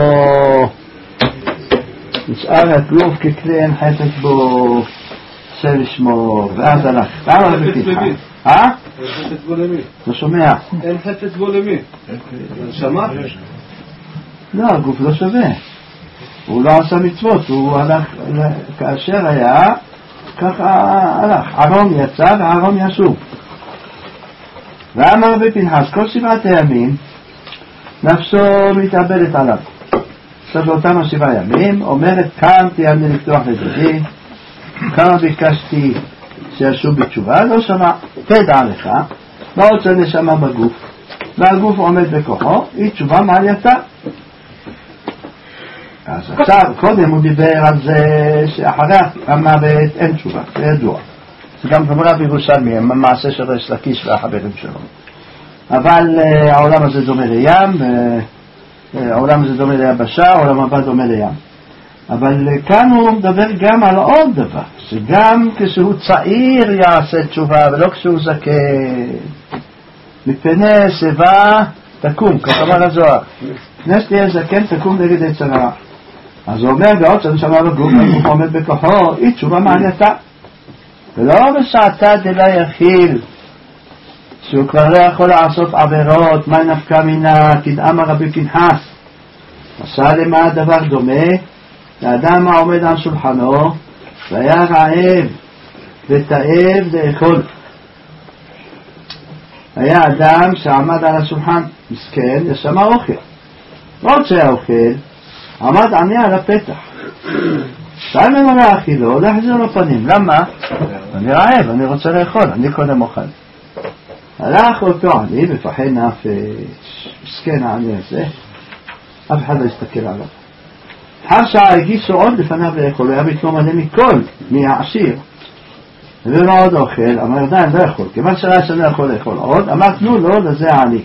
נשאר הגוף ככלי אין חפץ בו, של לשמור, ואז הלך. למה בפתחה? אה? אין חפץ בו למי? לא שומע. אין חפץ בו למי? שמע? לא, הגוף לא שווה. הוא לא עשה מצוות, הוא הלך, כאשר היה, ככה הלך. ארון יצא וארון ישוב. ואמר בפנחס, כל שבעת הימים, נפשו מתאבדת עליו. עכשיו באותם השבעה ימים, אומרת, קמתי אני לפתוח לדודי, כמה ביקשתי שישוב בתשובה, לא שמע, תדע לך, מה רוצה נשמה בגוף, והגוף עומד בכוחו, היא תשובה מעלייתה. אז עכשיו, קודם הוא דיבר על זה שאחרי המוות אין תשובה, זה ידוע. זה גם גמרא בירושלמי, המעשה של ריש לקיש והחברים שלו. אבל uh, העולם הזה דומה לים, uh, העולם הזה דומה ליבשה, העולם הבא דומה לים. אבל uh, כאן הוא מדבר גם על עוד דבר, שגם כשהוא צעיר יעשה תשובה, ולא כשהוא זקן. מפני שיבה תקום, כתבה לזוהר. לפני שתהיה זקן תקום נגד יצר הרע. אז הוא אומר, בעוד שהנשמה בגוף, הגוף עומד בכוחו, היא תשובה מעלייתה. ולא בשעתה דלה יחיל, שהוא כבר לא יכול לעשות עבירות, מה נפקא מינה, תדעם רבי פנחס. עשה למה הדבר דומה, לאדם העומד על שולחנו, והיה רעב ותאב לאכול. היה אדם שעמד על השולחן, מסכן, ישמע אוכל. עוד שהיה אוכל, עמד עני על הפתח. שאל ממנו להאכילו, להחזיר לו פנים. למה? אני רעב, אני רוצה לאכול, אני קודם אוכל. הלך אותו עני, מפחד נפש, מסכן העני הזה, אף אחד לא הסתכל עליו. אחר שעה הגישו עוד לפניו לאכול, הוא היה מתנום עני מכל, מהעשיר. ולא עוד אוכל, אמר די, אני לא יכול, כיוון שראה שאני לא יכול לאכול עוד, אמר תנו לו, לזה העני.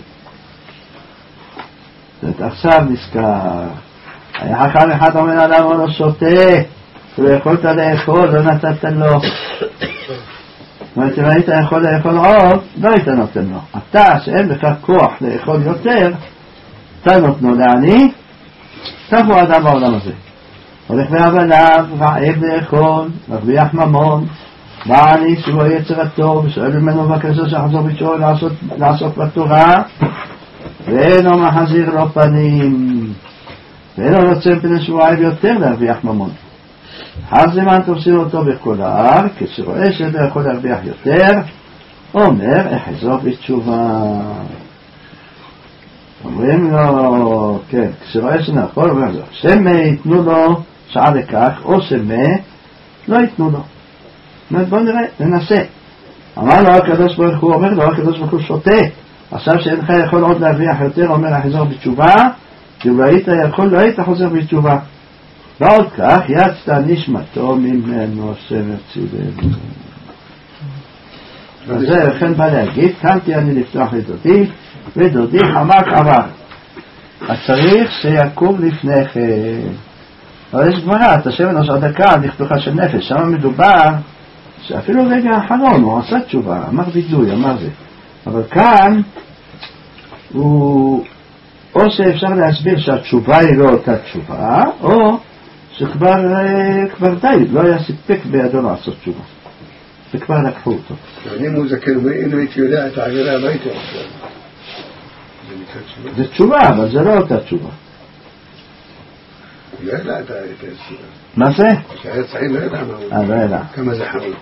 עכשיו נזכר, היה חכם אחד אומר עליו, הוא לא שותה, לא יכולת לאכול, לא נתת לו. זאת אומרת, אם היית יכול לאכול עוד, לא היית נותן לו. אתה, שאין לך כוח לאכול יותר, אתה נותנו לעני, כך הוא אדם בעולם הזה. הולך ועבליו, רעב לאכול, מרוויח ממון, בא עני שהוא היצר הטוב, ושואל ממנו בבקשה שחזור בתשובה לעשות, לעסוק בתורה, ואינו מחזיר לו פנים, ואינו רוצה מפני שהוא רעב יותר להרוויח ממון. אחר זמן תופסים אותו בכל ההר, כשרואה שלא יכול להרוויח יותר, אומר, אחזור בתשובה. אומרים לו, כן, כשרואה שלא יכול, אומר לו, שמה ייתנו לו שעה לכך, או שמה לא ייתנו לו. אומרת, בוא נראה, ננסה. אמר לו הקדוש ברוך הוא, אומר לו, הקדוש ברוך הוא שותה, עכשיו שאינך יכול עוד להרוויח יותר, אומר החזור בתשובה, אם לא היית יכול, לא היית חוזר בתשובה. ועוד כך, יצת נשמתו ממנו שמצידנו. אז זה לכן בא להגיד, קמתי אני לפתוח לדודי, ודודי חמק עבר. אז צריך שיקום לפני כן. אבל יש גמרא, תשב אנוש עוד דקה, לכתוכה של נפש. שם מדובר שאפילו רגע האחרון הוא עשה תשובה, אמר בידוי, אמר זה. אבל כאן הוא, או שאפשר להסביר שהתשובה היא לא אותה תשובה, או שכבר כבר די, לא היה סיפק בידו לעשות תשובה. וכבר לקחו אותו. אם הוא זקן, אם הייתי יודע את העבירה, מה הייתי עושה? זה תשובה, אבל זה לא אותה תשובה. לא ידע את התשובה. מה זה? כשהיה צעיר לא ידע מה הוא. אה, לא ידע. כמה זה חמור.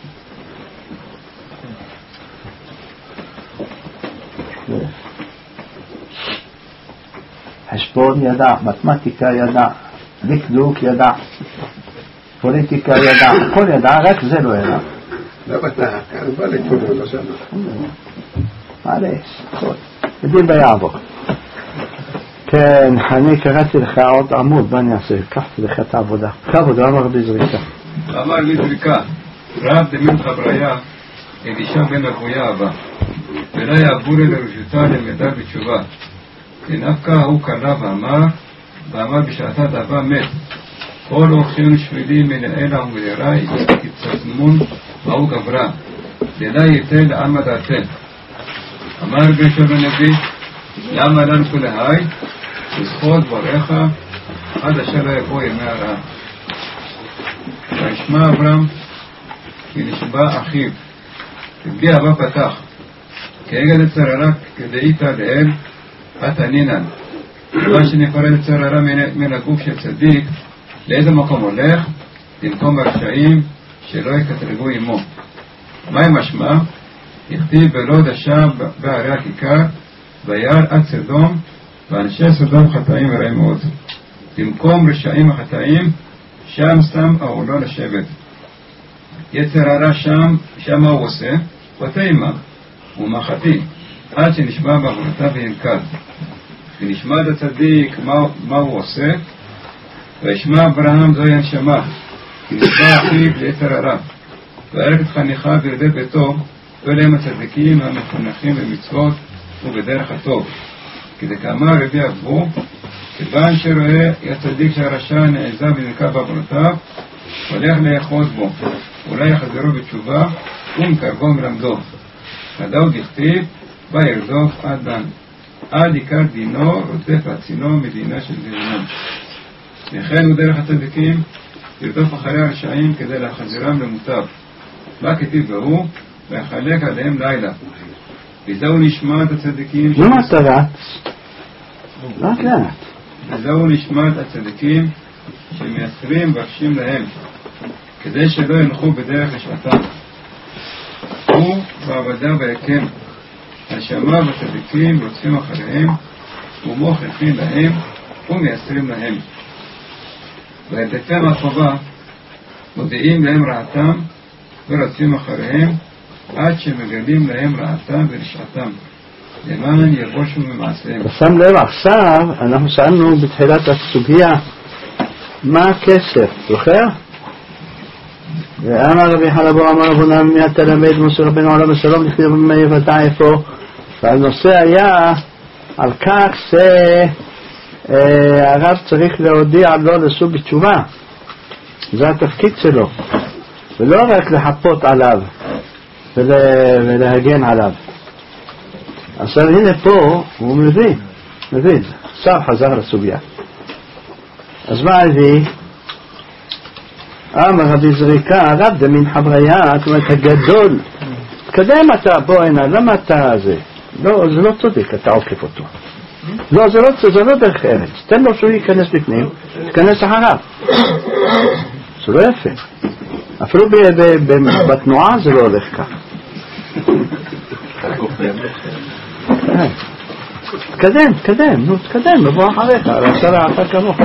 חשבון ידע, מתמטיקה ידע, דקדוק ידע, פוליטיקה ידע, הכל ידע, רק זה לא ידע. לא בטח, כאן הוא בא לתפור, לא שמה. מעלש, הכל. יודעים ביעבור. כן, אני קראתי לך עוד עמוד, מה אני אעשה? קחתי לך את העבודה. כבוד, אמר בזריקה. אמר בזריקה, רב דמין חבריה, אלישע בן אבויה הבא, ולא יעבור אל רשותה למדע בתשובה. ונפקה הוא קרא ואמר, ואמר בשעתה דבה מת. כל אורחיון שבילי מנהלה ומלראי, יצטמון והוא גברה. דלה יתן לעם דעתן. אמר בן שוב הנביא, למה לנו כולהי, לזכות בריך, עד אשר לא יבוא ימי הרעה. וישמע אברהם, כי נשבע אחיו, ובלי אבא פתח, כהגד הצררה כדאיתה לאל, התנינן. מה שנפרד הצררה מן הגוף של צדיק, לאיזה מקום הולך? למקום הרשעים שלא יקטרגו עמו. מה עם משמע? הכתיב בלוד השם בערי הכיכר, וירא עד סדום, ואנשי סדום חטאים ורעים מאוד. במקום רשעים החטאים, שם שם אהולו לשבת. יצר הרע שם, שם מה הוא עושה? חוטא עמה, הוא מחטיא, עד שנשמע בעוונותיו וינקד. ונשמע את הצדיק מה, מה הוא עושה, וישמע אברהם זוהי הנשמה, כי נשמע אחיו ליצר הרע. וירק את חניכה בידי ביתו, ואלה הם הצדיקים המחונכים במצוות ובדרך הטוב. כדכאמר רבי אבו, כיוון שרואה הצדיק שהרשע נעזב ונקע בעוונותיו, הולך לאחוז בו, אולי יחזרו בתשובה, ומקרבו מלמדו. כדאו דכתיב, וירדוף עד דן. עד עיקר דינו רודף להצילו מדינה של גיהנום. וכן הוא דרך הצדיקים, לרדוף אחרי הרשעים כדי להחזירם למוטב. מה כתיב בהו? ויחלק עליהם לילה. וזהו נשמע את הצדיקים... למה אתה רץ? לאט לאט. וזהו נשמע את הצדיקים שמייסרים ורשים להם, כדי שלא ילכו בדרך השעתם. הוא בעבדה ויקם. הנשמה והצדיקים רוצים אחריהם, ומוכיחים להם, ומייסרים להם. וידעתם החובה, מודיעים להם רעתם, ורוצים אחריהם, עד שמגלים להם רעתם ורשעתם, למען יבושו ממעשיהם. שם לב עכשיו, אנחנו שאלנו בתחילת הסוגיה, מה הכסף, זוכר? ואמר רבי חלבו, אמר רבונה, מי התלמד משה רבנו עליו השלום, לכתיב במי ודע איפה, והנושא היה על כך שהרב צריך להודיע לו לסוג בתשובה, זה התפקיד שלו, ולא רק לחפות עליו ולהגן עליו. עכשיו הנה פה הוא מבין, מבין, עכשיו חזר לסוגיה. אז מה הביא? אמר רבי זריקה, הרב דמין חבריה, זאת אומרת הגדול, תקדם אתה, בוא הנה, למה אתה זה? לא, זה לא צודק, אתה עוקף אותו. לא, זה לא, זה לא דרך ארץ, תן לו שהוא ייכנס בפנים, תיכנס אחריו. זה לא יפה. אפילו בתנועה זה לא הולך כך. תקדם, תקדם, נו תקדם, נבוא אחריך, רצה רעתה כמוך.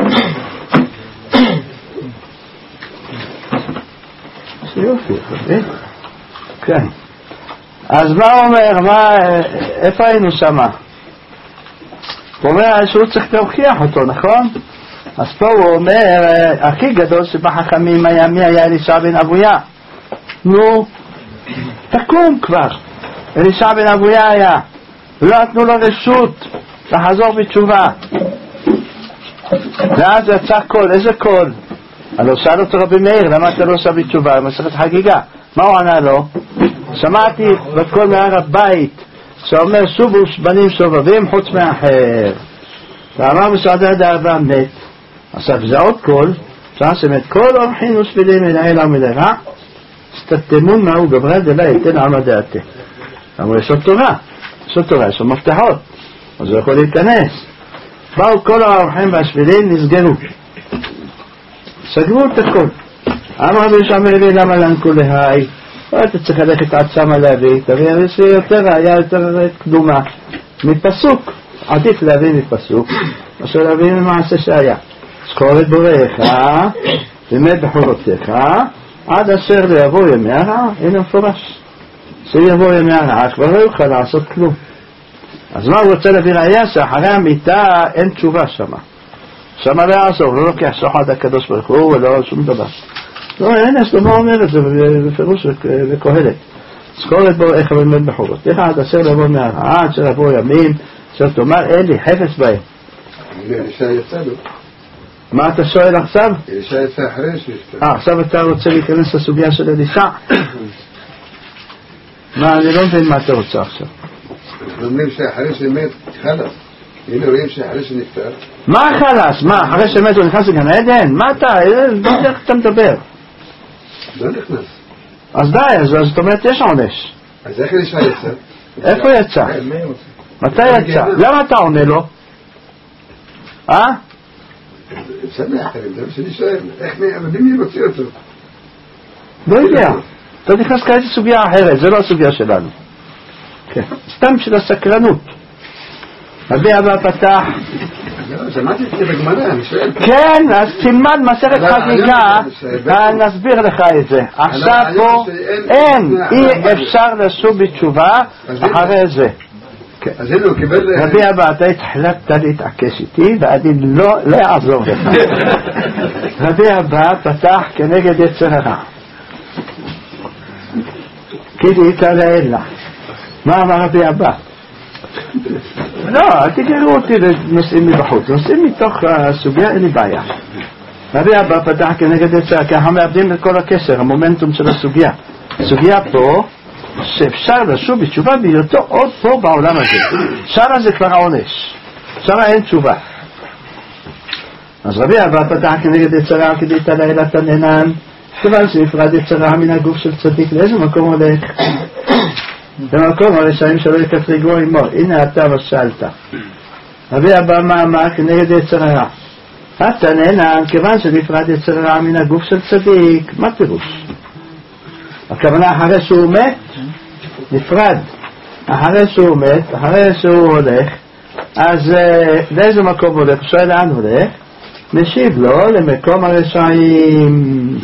זה יופי, כן. אז מה הוא אומר? מה, איפה היינו שמה? הוא אומר שהוא צריך להוכיח אותו, נכון? אז פה הוא אומר, הכי גדול שבחכמים היה, מי היה אלישע בן אבויה? נו, תקום כבר. אלישע בן אבויה היה, לא נתנו לו רשות לחזור בתשובה. ואז יצא קול, איזה קול? הלוא שאל אותו רבי מאיר, למה אתה לא עושה בתשובה? מסכת חגיגה. מה הוא ענה לו? שמעתי בקול מהר הבית שאומר שובו בנים סובבים חוץ מאחר. ואמר מסעדה דאבה מת. עכשיו זה עוד קול, שעשמת כל אורחין וסבילים מנהל המלרה, סתתמון מהו גברל דלה יתן עמה דעתה. אמרו יש עוד תורה, יש עוד תורה, יש עוד מפתחות, אז הוא יכול להיכנס. באו כל האורחים והשבילים, נסגרו. סגרו את הכל. אמר רבי שמעון לי למה לנקו להי? אתה צריך ללכת עד שמה להביא, תביא יש לי יותר ראיה, יותר קדומה. מפסוק, עדיף להביא מפסוק, אשר להביא ממעשה שהיה. זכור את בוראיך, לימד בחורותיך, עד אשר לא יבוא ימי הרע, הנה מפורש. שיבוא ימי הרע, כבר לא יוכל לעשות כלום. אז מה הוא רוצה להביא ראיה? שאחרי המיטה אין תשובה שמה. שמה לא יעזור, לא לוקח שוחד הקדוש ברוך הוא ולא שום דבר. לא, הנה, שלמה אומר את זה בפירוש וקהלת. זכור את בוראיך ולימד בחורותיך, עד אשר לא יבוא ימי הרע, עד אשר יבוא ימים, אשר תאמר אין לי חפץ בהם. אלישע יצא לו. מה אתה שואל עכשיו? אלישע יצא אחרי שנפטר. אה, עכשיו אתה רוצה להיכנס לסוגיה של אלישע? מה, אני לא מבין מה אתה רוצה עכשיו. אנחנו אומרים שאחרי שמת, חלס. הנה רואים שאחרי שנפטר. מה חלס? מה, אחרי שמת הוא נכנס לגן עדן? מה אתה? לא איך אתה מדבר? לא נכנס. אז די, אז זאת אומרת יש עונש. אז איך אלישע יצא? איפה יצא? מתי יצא? למה אתה עונה לו? אה? שמח, זה מה שאני שואל, איך מי מוציא אותו? לא יודע, אתה נכנס כאלה סוגיה אחרת, זה לא הסוגיה שלנו. סתם של הסקרנות. רבי אבא פתח. לא, שמעתי את זה בגמרא, אני שואל. כן, אז תלמד מסכת חגיגה, נסביר לך את זה. עכשיו פה אין, אי אפשר לשוב בתשובה אחרי זה. אז הנה הוא קיבל... רבי אבא, אתה התחלטת להתעקש איתי ואני לא אעזור לך. רבי אבא פתח כנגד יצר הרע. כדאית לאלה. מה אמר רבי אבא? לא, אל תגרו אותי לנושאים מבחוץ, נושאים מתוך הסוגיה, אין לי בעיה. רבי אבא פתח כנגד יצר, כי אנחנו מאבדים את כל הקשר, המומנטום של הסוגיה. הסוגיה פה שאפשר לשוב בתשובה בהיותו עוד פה בעולם הזה. שמה זה כבר העונש, שמה אין תשובה. אז רבי אבא פתח כנגד יצרה כדי תלילה תננן, כיוון שנפרד יצרה מן הגוף של צדיק, לאיזה מקום הולך? במקום הרשעים שלא יקטרגו עמו. הנה אתה ושאלת. רבי אבא מה אמר כנגד יצרה? התננן, כיוון שנפרד יצרה מן הגוף של צדיק. מה פירוש? הכוונה אחרי שהוא מת, נפרד. אחרי שהוא מת, אחרי שהוא הולך, אז לאיזה מקום הולך? הוא שואל לאן הולך? משיב לו למקום הרשעים.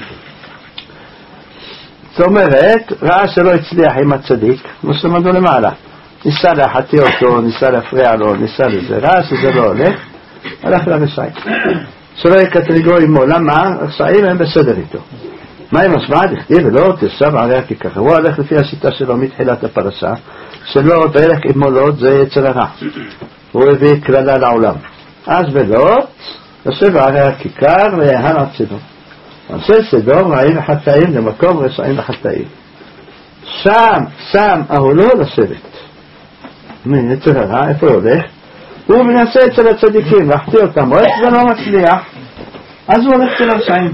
זאת אומרת, ראה שלא הצליח עם הצדיק, מוסלמדו למעלה. ניסה להחטיא אותו, ניסה להפריע לו, ניסה לזה. ראה שזה לא הולך, הלך לרשעים. שלא יקטרגו עמו. למה? הרשעים הם בסדר איתו. מה עם השוואה? דכתיב ולא תשב עליה ככה. הוא הולך לפי השיטה שלו מתחילת הפרשה, שלא תלך עמו לוט זה יצר הרע. הוא הביא כללה לעולם. אז בלוט יושב עליה כיכר ויהן עד סדום. אנשי סדום רעים וחטאים למקום רשעים וחטאים. שם, שם אהולו לשבת. יצר הרע, איפה הוא הולך? הוא מנסה אצל הצדיקים להחטיא אותם, או זה לא מצליח, אז הוא הולך אצל הרשעים.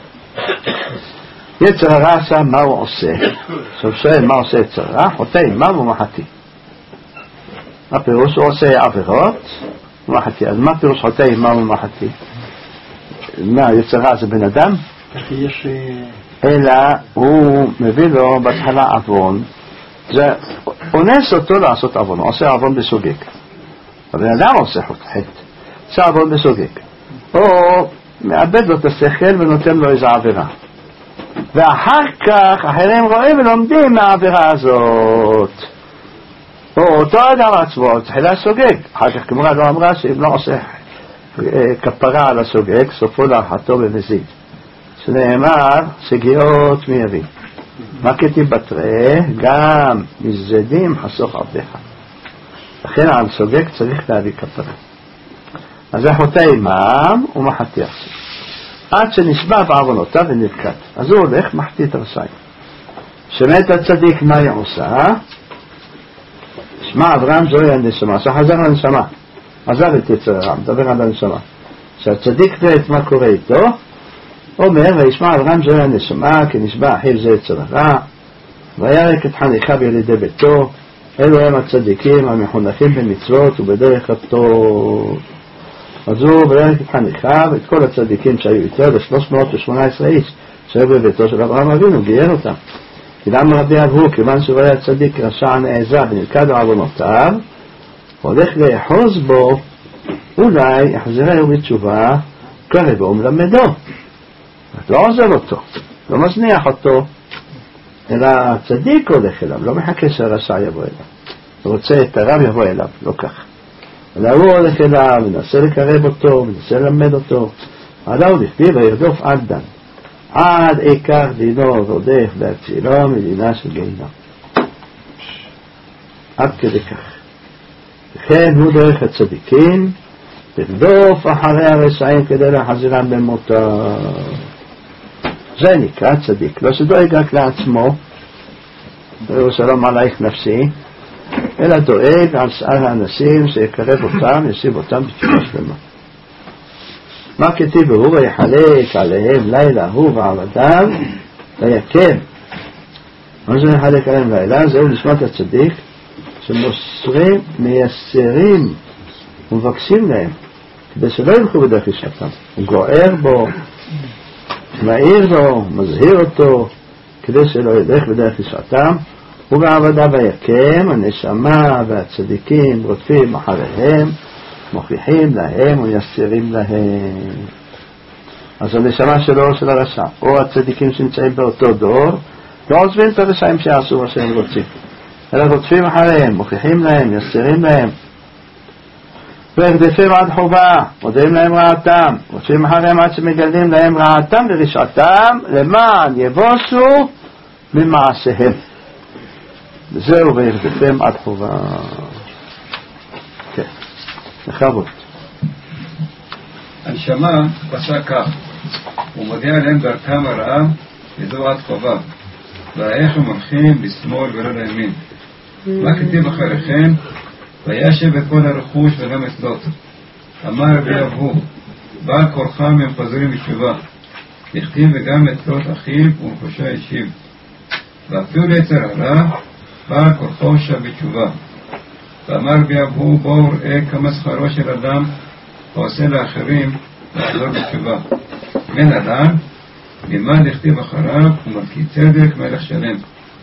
יצר הרע שם מה הוא עושה? עכשיו שואל מה עושה יצר הרע? חוטא עמם ומחטיא. מה פירוש? הוא עושה עבירות ומחטיא. אז מה פירוש חוטא עמם ומחטיא? מה, יצר הרע זה בן אדם? אלא הוא מביא לו בהתחלה עוון, זה אונס אותו לעשות עוון, הוא עושה עוון בסוגג. הבן אדם עושה חטא, עושה עוון בסוגג, או מאבד לו את השכל ונותן לו איזו עבירה, ואחר כך אחרים רואים ולומדים מהעבירה הזאת. מצוות, או אותו אדם עצמו, תחילה סוגג. אחר כך גמרא לא אמרה שאם לא עושה כפרה על הסוגג, סופו להחתו במזיד. שנאמר, סגירות מייבים. מה כתיב בתראה? גם מזדים חסוך עבדך. לכן על סוגג צריך להביא כפרה. אז החוטא עמם ומחתי עכשיו. עד שנשבע בעוונותיו ונרקד. אז הוא הולך, מחטיא את הרשעים. שמת הצדיק, מה היא עושה? שמע אברהם זוהי הנשמה, שחזר לנשמה. עזב את יצר הרע, מדבר על הנשמה. שהצדיק מת, מה קורה איתו? אומר, וישמע אברהם זוהי הנשמה, כי נשבע אחיו זה יצר הרע, וירק את חניכיו ילידי ביתו, אלו הם הצדיקים המחונכים במצוות ובדרך הטוב. אז הוא וירק את חניכיו, את כל הצדיקים שהיו איתו, ב-שלוש מאות ושמונה עשרה איש, שהיו בביתו של אברהם אבינו, גייר אותם. כי למה רבי אבהו, כיוון שהוא היה צדיק רשע נעזב ונלכד בעוונותיו, הולך לאחוז בו, אולי יחזרהו בתשובה, קרבו ומלמדו. לא עוזר אותו, לא מזניח אותו, אלא הצדיק הולך אליו, לא מחכה שהרשע יבוא אליו. הוא רוצה את הרב יבוא אליו, לא כך. אלא הוא הולך אליו, מנסה לקרב אותו, מנסה ללמד אותו. עליו לכתיב וירדוף עד דן. עד עיקר דינו רודף להצילו מדינה של גיהינום. עד כדי כך. וכן הוא דרך הצדיקים, לרדוף אחרי הרשעים כדי להחזירם במותם. זה נקרא צדיק. לא שדואג רק לעצמו, ראו שלום עלייך נפשי, אלא דואג על שאר האנשים שיקרב אותם, ישיב אותם בתשובה שלמה. מה כתיב והוא ויחלק עליהם לילה הוא ועבדיו ויקם. מה זה יחלק עליהם לילה? זהו נשמת הצדיק שמוסרים, מייסרים ומבקשים להם כדי שלא ילכו בדרך ישרתם. הוא גוער בו, מעיר בו, מזהיר אותו כדי שלא ילך בדרך ישרתם. ובעבדיו ויקם, הנשמה והצדיקים רודפים אחריהם, מוכיחים להם ומייסרים להם. אז הנשמה שלו של הרשע או הצדיקים שנמצאים באותו דור לא עוזבים את הרשעים שיעשו מה שהם רוצים, אלא רודפים אחריהם, מוכיחים להם, מייסרים להם, והרדפים עד חובה, מודיעים להם רעתם, רודפים אחריהם עד שמגלים להם רעתם ורשעתם, למען יבושו ממעשיהם. וזהו וירדפים עד חובה. כן, לכבוד. הנשמה עשה כך, הוא מודיע להם דרכם הרעה, וזו עד חובה, ואיך הם הולכים לשמאל ולא לימין. מה כתיב אחריכם? וישב את כל הרכוש וגם את לוט. אמר רבי אבהו, בעל כורחם הם חוזרים בתשובה. הכתיב וגם את לוט אחיו ורכושו השיב. ואפילו ליצר הרע, בעל כורחו שב בתשובה. ואמר רבי אבהו, בואו ראה כמה שכרו של אדם העושה לאחרים לעזור בתשובה. בן אדם, לימד לכתיב אחריו ומלכי צדק מלך שלם.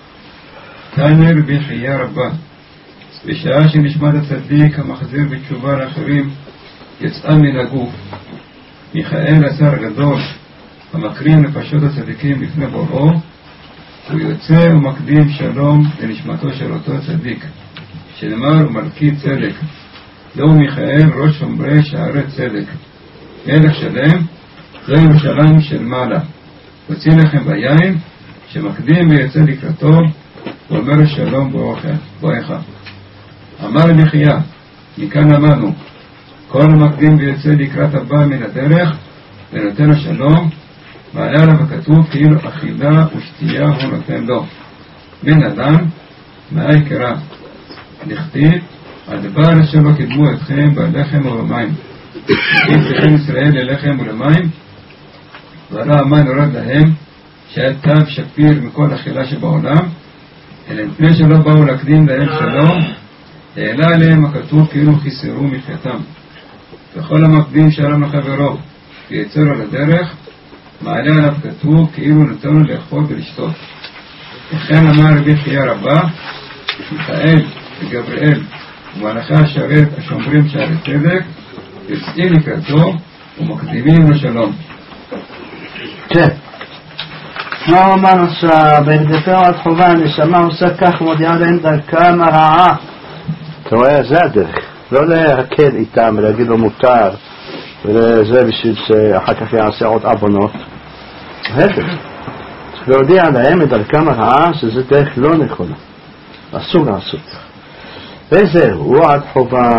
תנא רבי חייא רבה, בשעה שנשמת הצדיק המחזיר בתשובה לאחרים יצאה מן הגוף, מיכאל השר הגדול המקרין נפשות הצדיקים בפני בוראו, הוא יוצא ומקדים שלום לנשמתו של אותו צדיק, שנאמר ומלכי צדק. זהו מיכאל ראש שומרי שערי צדק, מלך שלם, זו ירושלים של מעלה. הוציא לכם ביין שמקדים ויוצא לקראתו ואומר שלום בואך. אמר רבי חייא, מכאן אמרנו, כל המקדים ויוצא לקראת הבא מן הדרך ונותן השלום, מעלה עליו הכתוב כאילו אכילה ושתייה הוא נותן לו. בן אדם, מה יקרה? לכתיב, הדבר אשר לא קידמו אתכם בלחם ובמים. אם צריכים ישראל ללחם ולמים, וראה המן הורד להם, שהיה תו שפיר מכל אכילה שבעולם, אלא מפני שלא באו להקדים להם שלום, העלה עליהם הכתוב כאילו חיסרו מחייתם. וכל המקדים שלום לחברו, ויצא לו לדרך, מעלה עליו כתוב כאילו נתן לו לאכול ולשתות. וכן אמר רבי חייא רבה, מיכאל וגבריאל ומלאכי השרת השומרים שערי צדק יוצאים לקראתו ומקדימים לשלום. כן, מה אומן עושה? בהקדפי עוד חובה הנשמה עושה כך מודיעה להם דרכם הרעה. אתה רואה, זה הדרך. לא להקל איתם ולהגיד לו מותר וזה בשביל שאחר כך יעשה עוד אבונות. ההפך. צריך להודיע להם את דרכם הרעה שזה דרך לא נכונה. אסור לעשות. וזהו עד חובה.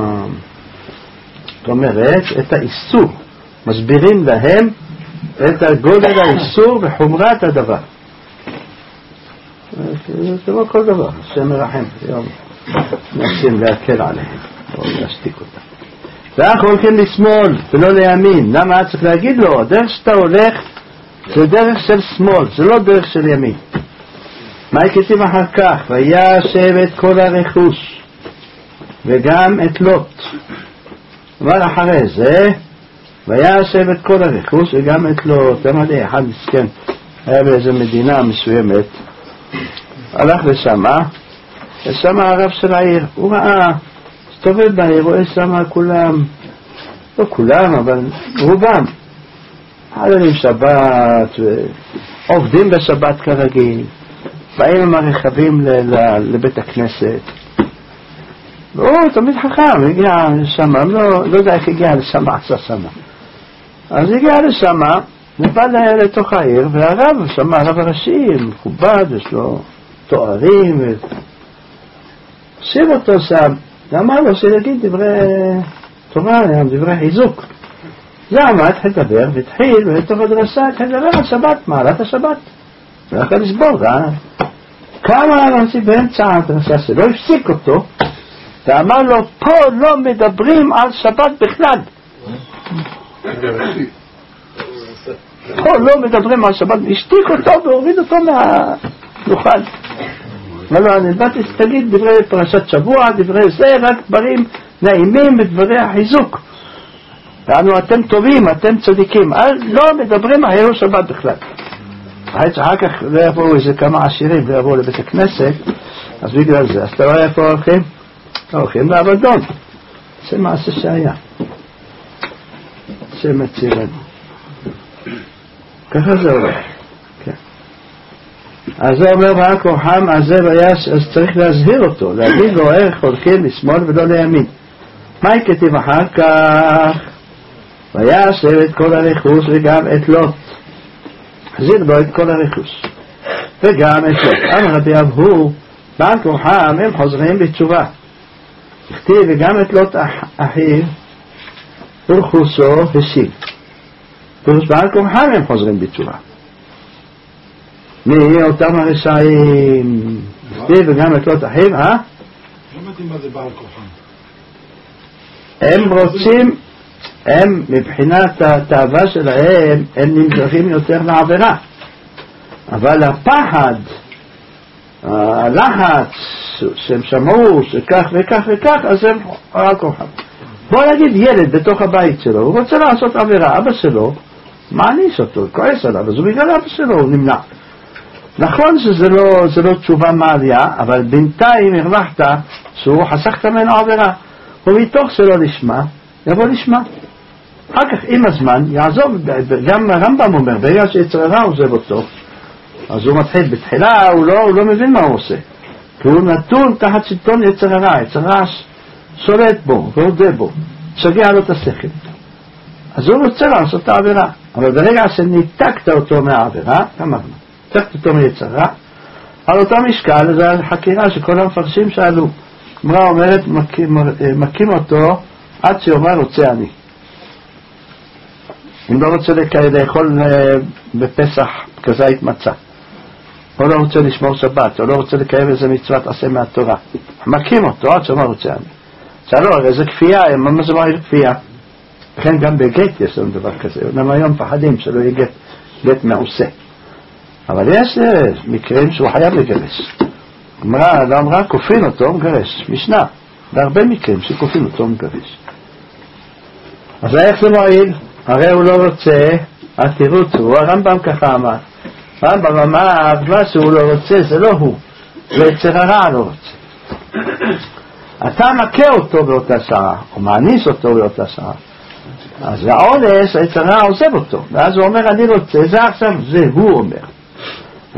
זאת אומרת, את האיסור. מסבירים להם את הגודל האיסור וחומרת הדבר. זה לא כל דבר. השם מרחם. נשים להקל עליהם. או להשתיק אותם. ואנחנו הולכים לשמאל ולא לימין. למה צריך להגיד לו? הדרך שאתה הולך זה דרך של שמאל, זה לא דרך של ימין. מה כתוב אחר כך? וישב את כל הרכוש וגם את לוט. אבל אחרי זה וישב את כל הרכוש וגם את לוט. אמרתי, אחד מסכן היה באיזו מדינה מסוימת, הלך לשמה, ושמה הרב של העיר, הוא ראה, סתובב בעיר, רואה שמה כולם, לא כולם, אבל רובם חללים שבת, עובדים בשבת כרגיל, באים עם הרכבים לבית הכנסת, והוא תמיד חכם, הגיע לשם, לא, לא יודע איך הגיע לשם, עשה שם. אז הגיע לשם, נבא לתוך העיר, והרב, שם הרב הראשי, מכובד, יש לו תוארים, ושיב אותו שם, ואמר לו שיגיד דברי תורה, דברי חיזוק. זה עמד, התחיל לדבר, והתחיל, ובתוך הדרשה התחיל לדבר על שבת, מעלת השבת. והחל לסבור, כמה אנשים באמצע הדרשה שלא הפסיק אותו, ואמר לו, פה לא מדברים על שבת בכלל. פה לא מדברים על שבת, השתיק אותו והוריד אותו מהנוכל. אבל לא, אני באתי שתגיד דברי פרשת שבוע, דברי זה, רק דברים נעימים בדברי החיזוק. ואנו אתם טובים, אתם צדיקים, לא מדברים על ערב שבת בכלל. אחר כך לא יבואו איזה כמה עשירים ויבואו לבית הכנסת, אז בגלל זה, אז אתה רואה איפה הולכים? הולכים לאבדון. זה מעשה שהיה. זה מצירנו. ככה זה הולך. כן. אז זה אומר רק כוחם, אז זה ויש, אז צריך להזהיר אותו, להגיד לו איך הולכים לשמאל ולא לימין. מה כתוב אחר כך? וישב את כל הרכוש וגם את לוט. החזיר לו את כל הרכוש וגם את לוט. אמר רבי אבהו, בעל כוחם הם חוזרים בתשובה. הכתיב וגם את לוט אחיו ורכושו השיב. פירוש בעל כוחם הם חוזרים בתשובה. מי אותם הרשעים? הכתיב וגם את לוט אחיו, אה? לא מתאים מה זה בעל כוחם. הם רוצים, הם מבחינת התאווה שלהם, הם נמשכים יותר לעבירה. אבל הפחד, הלחץ שהם שמעו שכך וכך וכך, אז הם על כוחם. בוא נגיד ילד בתוך הבית שלו, הוא רוצה לעשות עבירה, אבא שלו מעניש אותו, כועס עליו, אז הוא בגלל אבא שלו הוא נמנע. נכון שזה לא, זה לא תשובה מעליה, אבל בינתיים הרווחת שהוא חסכת ממנו עבירה. ומתוך שלא לשמה, יבוא לשמה. אחר כך עם הזמן יעזוב, גם הרמב"ם אומר, ברגע שיצר הרע עוזב אותו, אז הוא מתחיל בתחילה, הוא לא, הוא לא מבין מה הוא עושה. כי הוא נתון תחת שלטון יצר הרע, יצר הרע שולט בו, ועודה בו, שגע לו את השכל. אז הוא רוצה לעשות את העבירה. אבל ברגע שניתקת אותו מהעבירה, אמרנו, ניתקת אותו מיצר הרע, על אותו משקל, זה החקירה שכל המפרשים שאלו. אמרה אומרת, מקים, מקים אותו עד שיאמר רוצה אני. אם לא רוצה לאכול בפסח כזית מצה, או לא רוצה לשמור שבת, או לא רוצה לקיים איזה מצוות עשה מהתורה, מקים אותו עד שיאמר רוצה אני. שאלו, הרי זה כפייה, מה זה אומר כפייה? לכן גם בגט יש לנו דבר כזה, למה היום פחדים שלא יהיה גט, גט מעושה. אבל יש מקרים שהוא חייב לגרש. אמרה, לא אמרה, כופין אותו, מגרש. משנה, בהרבה מקרים שכופין אותו, מגרש. אז איך זה מועיל? הרי הוא לא רוצה, התירוץ הוא, הרמב"ם ככה אמר. הרמב"ם אמר, מה שהוא לא רוצה, זה לא הוא. זה יצר הרע לא רוצה. אתה מכה אותו באותה שעה, או מעניש אותו באותה שעה. אז העונש, היצר הרע עוזב אותו. ואז הוא אומר, אני רוצה, זה עכשיו, זה הוא אומר.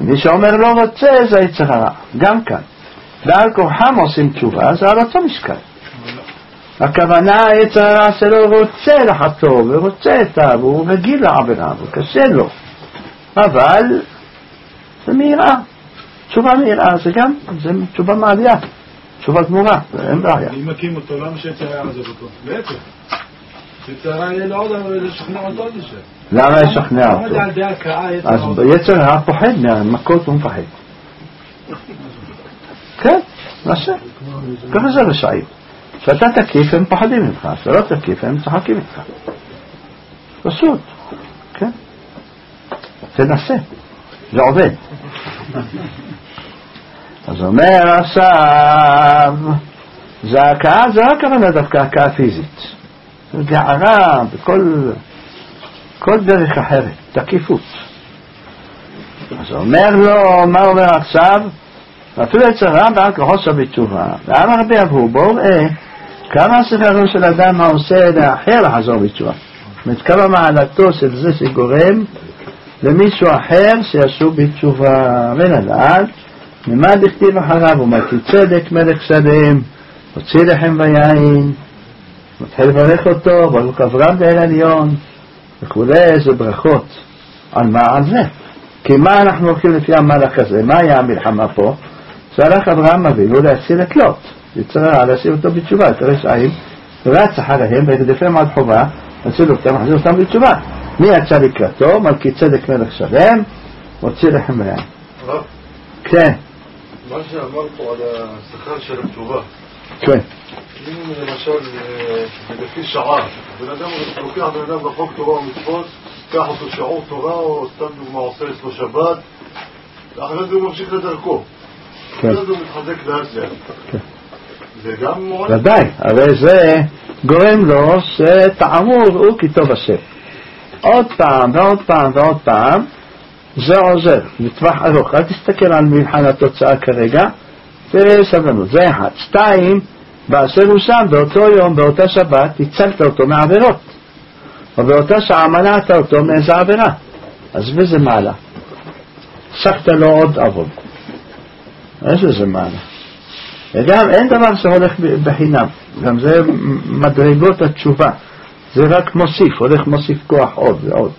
מי שאומר לא רוצה זה יצר הרע, גם כאן. בעל כורחם עושים תשובה, זה על אותו משקל. הכוונה יצר הרע שלו רוצה לחטוא, ורוצה את ה... והוא רגיל לעבירה, וקשה לו. אבל זה מהירה. תשובה מהירה, זה גם, זה תשובה מעלייה. תשובה גמורה, אין בעיה. אם מקים אותו, למה שיצר הרע עזוב אותו? בעצם. שיצר הרע יהיה לו עוד לשכנע אותו עוד ישר. למה ישכנע אותו? אז יצר הרע פוחד מהמכות, הוא מפחד. כן, נעשה. ככה זה רשעים. כשאתה תקיף הם פחדים ממך, כשאתה לא תקיף הם צחקים ממך. פשוט, כן? תנסה, זה עובד. אז אומר עכשיו, זה ההכאה, זה לא הכוונה דווקא הכאה פיזית. זה גערה בכל כל דרך אחרת, תקיפות. אז אומר לו, מה אומר עכשיו? אפילו יצרה בעל כוחו בתשובה, ואמר רבי אבהו, בואו ראה כמה שכרו של אדם העושה לאחר לחזור בתשובה. זאת אומרת, כמה מעלתו של זה שגורם למישהו אחר שיעשו בתשובה. ונדעת, ממה דכתיב אחריו, ומלכי צדק מלך שלם, הוציא לחם ויין, מתחיל לברך אותו, ברוך אברהם באל עליון, וכולי, זה ברכות. על מה? על זה. כי מה אנחנו הולכים לפי המלך הזה? מה היה המלחמה פה? שהלך אברהם אבינו להציל את לוט, יצרה להציל אותו בתשובה, את הרשעים, ורץ אחריהם והקדפם עד חובה, להציל אותם, להחזיר אותם בתשובה. מי יצא לקראתו? מלכי צדק מלך שלם, הוציא לחם ויין. הרב? כן. מה שאמר פה על השכר של התשובה. כן. אם למשל, לפי שעה, בן אדם לוקח בן אדם בחוק תורה ומצוות, קח אותו שיעור תורה, או סתם דוגמה עושה אצלו שבת, אחרי זה הוא ממשיך לדרכו. אחרי זה הוא מתחזק לאט לאט. זה גם מועד? ודאי, הרי זה גורם לו שתעמור הוא כטוב השם. עוד פעם ועוד פעם ועוד פעם, זה עוזר, לטווח ארוך. אל תסתכל על מבחן התוצאה כרגע, זה סבלנות, זה אחד. שתיים, באשר הוא שם, באותו יום, באותה שבת, הצלת אותו מעבירות. או באותה שעה מנעת אותו מאיזה עבירה. אז וזה מעלה. שחת לו עוד עבוד. יש לזה מעלה. וגם אין דבר שהולך בחינם. גם זה מדרגות התשובה. זה רק מוסיף, הולך מוסיף כוח עוד ועוד.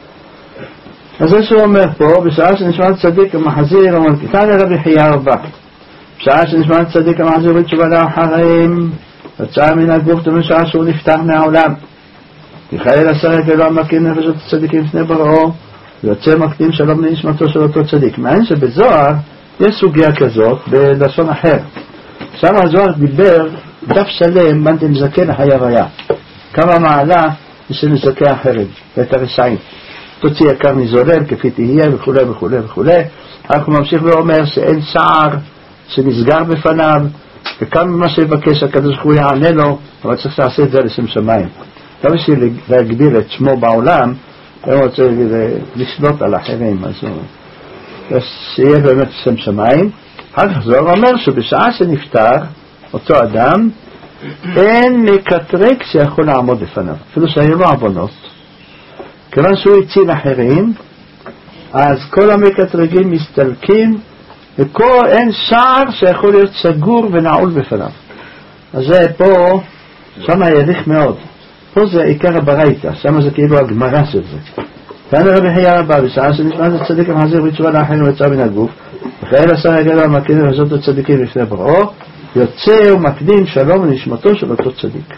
אז זה שהוא אומר פה, בשעה שנשמע צדיק המחזיר, אומר, כתן לרבי חייה רבה. בשעה שנשמע צדיק המחזיר בתשובה לאחרים, יצא מן הגוף בשעה שהוא נפטר מהעולם. יחייל עשרת אלוה מקים נפשות הצדיקים לפני בראו, ויוצא מקדים שלום לנשמתו של אותו צדיק. מעניין שבזוהר יש סוגיה כזאת בלשון אחר. שם הזוהר דיבר דף שלם בנתם זקן החיה ויה. כמה מעלה של נזקי אחרים ואת הרשעים. תוציא יקר מזולל כפי תהיה וכו' וכו' וכו'. אנחנו ממשיך ואומר שאין שער שנסגר בפניו, וכמה מה שיבקש הקדוש ברוך הוא יענה לו, אבל צריך לעשות את זה לשם שמיים. לא בשביל להגביר את שמו בעולם, הוא רוצה לשלוט על אחרים, אז שיהיה באמת לשם שמיים. אחר כך זה אומר שבשעה שנפטר אותו אדם, אין מקטרק שיכול לעמוד לפניו, אפילו שהיו לו עוונות. כיוון שהוא הציל אחרים, אז כל המקטרגים מסתלקים, וכל אין שער שיכול להיות סגור ונעול בפניו. אז זה פה, שם יליך מאוד. פה זה עיקר הברייתא, שם זה כאילו הגמרא של זה. כאן רבי חייה רבה, בשעה שנשמע את הצדיק המחזיר בתשובה לאחרים ויצא מן הגוף, וחייל עשר יגל המקדים וזאת הצדיקים לפני בראו, יוצא ומקדים שלום לנשמתו של אותו צדיק.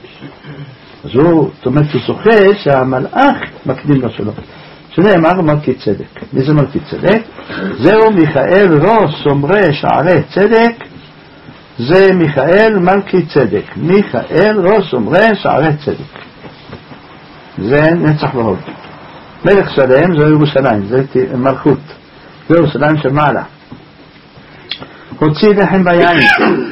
אז הוא, זאת אומרת, הוא זוכה שהמלאך מקדים לו שלום. שנאמר מלכי צדק. מי זה מלכי צדק? זהו מיכאל ראש שומרי שערי צדק, זה מיכאל מלכי צדק. מיכאל ראש שומרי שערי צדק. זה נצח והוד. מלך שלם זה ירושלים, זה מלכות. זה ירושלים של מעלה. הוציא לחם ביין,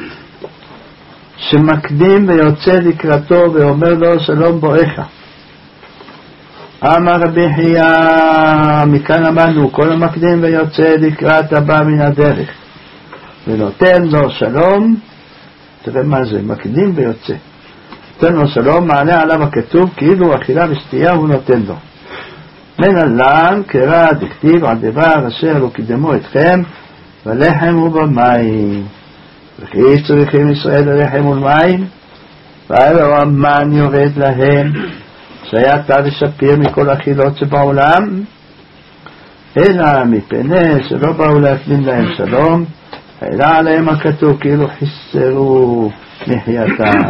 שמקדים ויוצא לקראתו ואומר לו שלום בואך. אמר רבי חייה, מכאן אמרנו, כל המקדים ויוצא לקראת הבא מן הדרך ונותן לו שלום. תראה מה זה, מקדים ויוצא, נותן לו שלום, מעלה עליו הכתוב כאילו אכילה ושתייה הוא נותן לו. מנהלן קרא דכתיב על דבר אשר לא קידמו אתכם ולחם ובמים וכי צריכים ישראל ללחם ולמים ואלו המן יורד להם שהיה טל ושפיר מכל החילות שבעולם אלא מפני שלא באו להקדים להם שלום אלא עליהם הכתוב כאילו חיסרו מחייתם.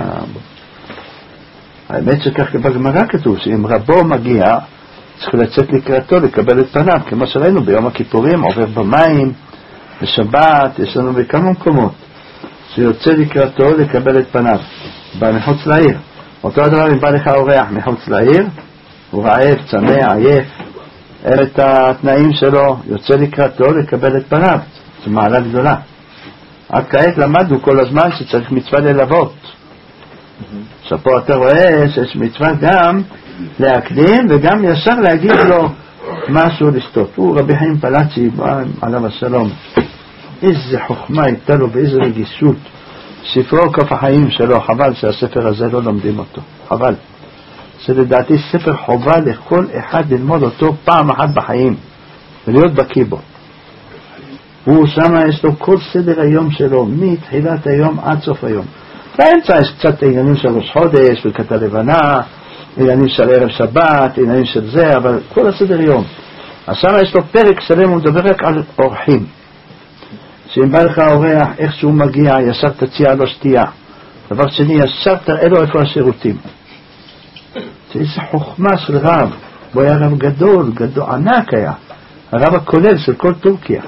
האמת שכך בגמרא כתוב שאם רבו מגיע צריך לצאת לקראתו לקבל את פניו, כמו שראינו ביום הכיפורים עובר במים בשבת, יש לנו בכמה מקומות שיוצא לקראתו לקבל את פניו, בא מחוץ לעיר. אותו הדבר אם בא לך אורח מחוץ לעיר, הוא רעב, צמא, עייף, אין את התנאים שלו, יוצא לקראתו לקבל את פניו. זו מעלה גדולה. עד כעת למדנו כל הזמן שצריך מצווה ללוות. עכשיו פה אתה רואה שיש מצווה גם להקדים וגם ישר להגיד לו משהו לשתות. הוא רבי חיים פלאצ'י עליו השלום, איזה חוכמה הייתה לו ואיזה רגישות. ספרו כף החיים שלו, חבל שהספר הזה לא לומדים אותו, חבל. זה לדעתי ספר חובה לכל אחד ללמוד אותו פעם אחת בחיים ולהיות בקיא בו. הוא שמה יש לו כל סדר היום שלו מתחילת היום עד סוף היום. באמצע יש קצת עניינים של ראש חודש וקטע לבנה, עניינים של ערב שבת, עניינים של זה, אבל כל הסדר יום. אז שמה יש לו פרק שלם, הוא מדבר רק על אורחים. שאם בא לך אורח, איך שהוא מגיע, ישר תציע לו שתייה. דבר שני, ישר תראה לו איפה השירותים. זה איזו חוכמה של רב. הוא היה רב גדול, גדול, ענק היה. הרב הכולל של כל טורקיה.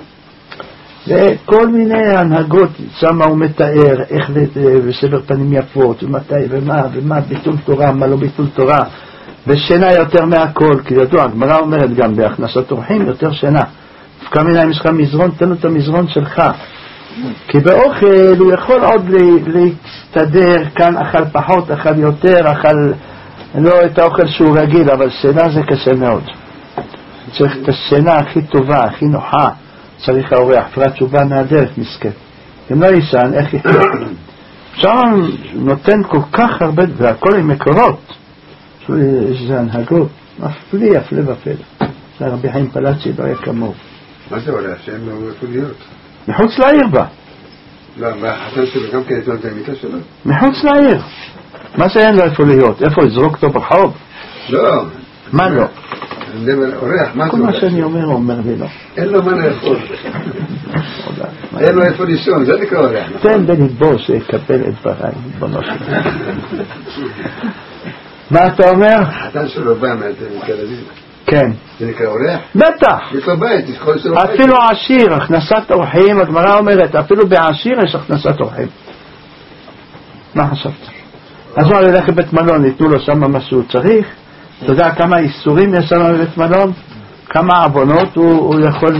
וכל מיני הנהגות, שמה הוא מתאר איך בסבר פנים יפות, ומתי ומה, ומה ביטול תורה, מה לא ביטול תורה. ושינה יותר מהכל, כי ידוע, הגמרא אומרת גם בהכנסת אורחים יותר שינה. דווקא מן אם יש לך מזרון, תן לו את המזרון שלך. כי באוכל הוא יכול עוד להסתדר, כאן אכל פחות, אכל יותר, אכל לא את האוכל שהוא רגיל, אבל שינה זה קשה מאוד. צריך את השינה הכי טובה, הכי נוחה, צריך האורח, פרט תשובה נהדרת, מסכן. אם לא ישן, איך יחיה? שם נותן כל כך הרבה, והכל עם מקורות. זה הנהגות, מפליא, הפלא ופלא. זה רבי חיים פלאצ'י, לא היה כמוהו. מה זה עולה? שהם לא איפה להיות? מחוץ לעיר בה. לא, והחתן שלו גם כן יתנו את המיטה שלו? מחוץ לעיר. מה זה אין לו איפה להיות? איפה יזרוק אותו ברחוב? לא. מה לא? אני מדבר, אורח, מה זה כל מה שאני אומר, הוא אומר לי לא. אין לו מה לאכול. אין לו איפה לישון, זה נקרא אורח. תן בליבו שיקבל את דבריי, בנו שלו. מה אתה אומר? החתן שלו בא מתל אביב. כן. זה נקרא אורח? בטח. יש לו בית, יש כל שלו בית. אפילו עשיר, הכנסת אורחים, הגמרא אומרת, אפילו בעשיר יש הכנסת אורחים. מה חשבת? אז הוא הולך לבית מלון, ניתנו לו שם מה שהוא צריך. אתה יודע כמה איסורים יש שם בבית מלון? כמה עוונות הוא, הוא יכול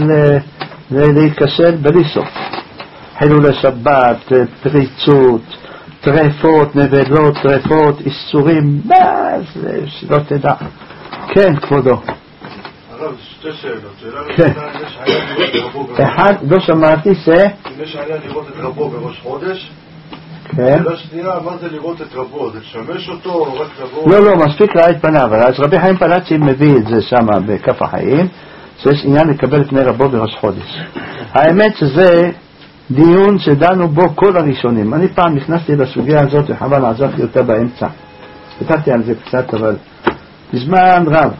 להיכשל בלי סוף. חילול שבת, פריצות, טרפות, נבלות, טרפות, איסורים, לא תדע. כן, כבודו. הרב, שתי שאלות. שאלה כן. ראשונה, יש עליה לראות את רבו בראש אחד, לא שמעתי, זה? אם יש עליה לראות את רבו בראש חודש. כן. שאלה שנייה, מה זה לראות את רבו? זה לשמש אותו או רק לבוא? לא, לא, מספיק ראה את פניו. אז רבי חיים פלאצ'י מביא את זה שם בכף החיים, שיש עניין לקבל פני רבו בראש חודש. האמת שזה דיון שדנו בו כל הראשונים. אני פעם נכנסתי לסוגיה הזאת וחבל עזבתי אותה באמצע. כתבתי על זה קצת, אבל בזמן רב.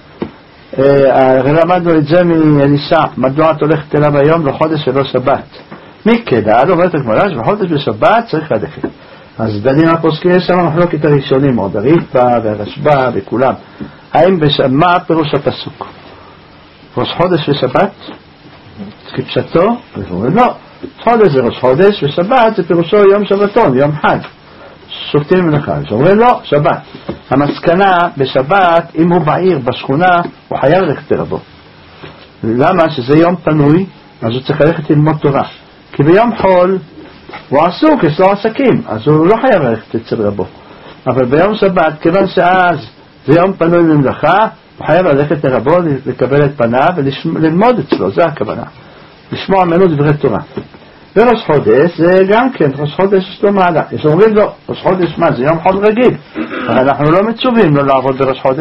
למדנו את זה מאלישע, מדוע את הולכת אליו היום לחודש ולא שבת? מי כדאי? לא אומרת הגמרא שבחודש בשבת צריך ללכת. אז דנים הפוסקים יש שם מחלוקת הראשונים, עוד הריטב"א והרשב"א וכולם. האם בש... מה פירוש הפסוק? ראש חודש ושבת? כפשטו? לא. חודש זה ראש חודש ושבת זה פירושו יום שבתון, יום חג. שופטים מלאכה. שאומרים לא, שבת. המסקנה בשבת, אם הוא בעיר, בשכונה, הוא חייב ללכת לרבו. למה? שזה יום פנוי, אז הוא צריך ללכת ללמוד תורה. כי ביום חול הוא עסוק, יש לו עסקים, אז הוא לא חייב ללכת אצל רבו. אבל ביום שבת, כיוון שאז זה יום פנוי למלאכה, הוא חייב ללכת לרבו, לקבל את פניו וללמוד אצלו, זה הכוונה. לשמוע ממנו דברי תורה. וראש חודש זה גם כן, ראש חודש יש לו מעלה. יש אומרים לו, ראש חודש מה? זה יום חול רגיל. אבל אנחנו לא מצווים לא לעבוד בראש חודש.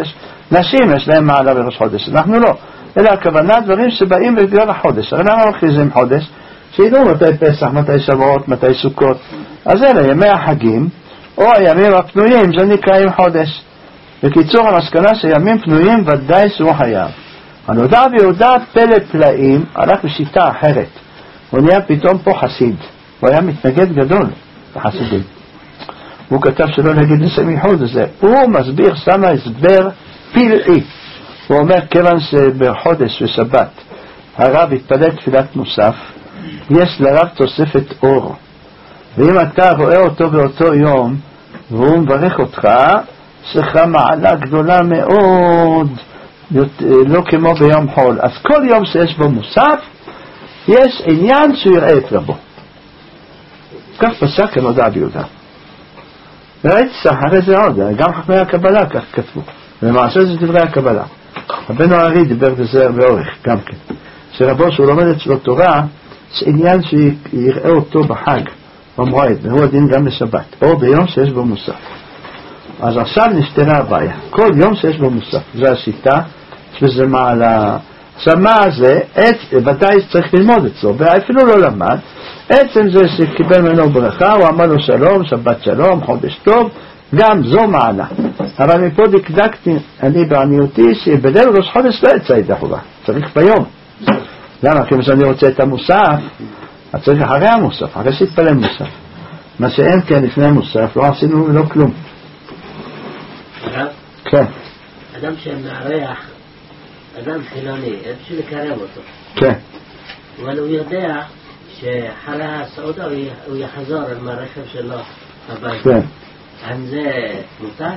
נשים יש להם מעלה בראש חודש, אנחנו לא. אלא הכוונה דברים שבאים בגלל החודש. הרי למה מכריזים חודש? שידעו מתי פסח, מתי שבועות, מתי סוכות. אז אלה ימי החגים, או הימים הפנויים, זה נקראים חודש. בקיצור, המסקנה שימים פנויים ודאי שהוא חייב. הנודע ויהודה פלא פלאים הלך בשיטה אחרת. הוא נהיה פתאום פה חסיד. הוא היה מתנגד גדול לחסידים. הוא כתב שלא נגיד לסמיכות הזה. הוא מסביר שם הסבר פלאי. הוא אומר, כיוון שבחודש ושבת הרב התפלל תפילת מוסף, יש לרב תוספת אור. ואם אתה רואה אותו באותו יום, והוא מברך אותך, צריך מעלה גדולה מאוד, לא כמו ביום חול. אז כל יום שיש בו מוסף, יש עניין שהוא יראה את רבו. כך פסק הנודע ביהודה. וראיתי אחרי זה עוד, גם חכמי הקבלה כך כתבו. למעשה זה דברי הקבלה. רבנו הארי דיבר בזה באורך, גם כן. שרבו שהוא לומד אצלו תורה, זה עניין שיראה אותו בחג, במועד, והוא הדין גם לשבת, או ביום שיש בו מוסף. אז עכשיו נשתנה הבעיה. כל יום שיש בו מוסף, זה השיטה, שזה מעלה. עכשיו מה זה? ודאי צריך ללמוד אצלו, ואפילו לא למד. עצם זה שקיבל ממנו ברכה, הוא אמר לו שלום, שבת שלום, חודש טוב, גם זו מעלה. אבל מפה דקדקתי, אני בעניותי, שבדל ראש חודש לא יצא ידי חובה, צריך ביום. למה? כמו שאני רוצה את המוסף, אז צריך אחרי המוסף, אחרי שהתפלל מוסף. מה שאין כן לפני המוסף, לא עשינו לא כלום. הרב? כן. אדם שמארח, אדם חילוני, בשביל לקרב אותו. כן. אבל הוא יודע שאחרי הסעודה הוא יחזור עם הרכב שלו הביתה. כן. האם זה מותר?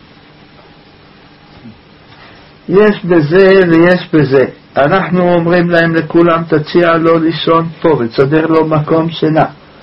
יש בזה ויש בזה. אנחנו אומרים להם לכולם, תציע לו לישון פה ותסדר לו מקום שינה.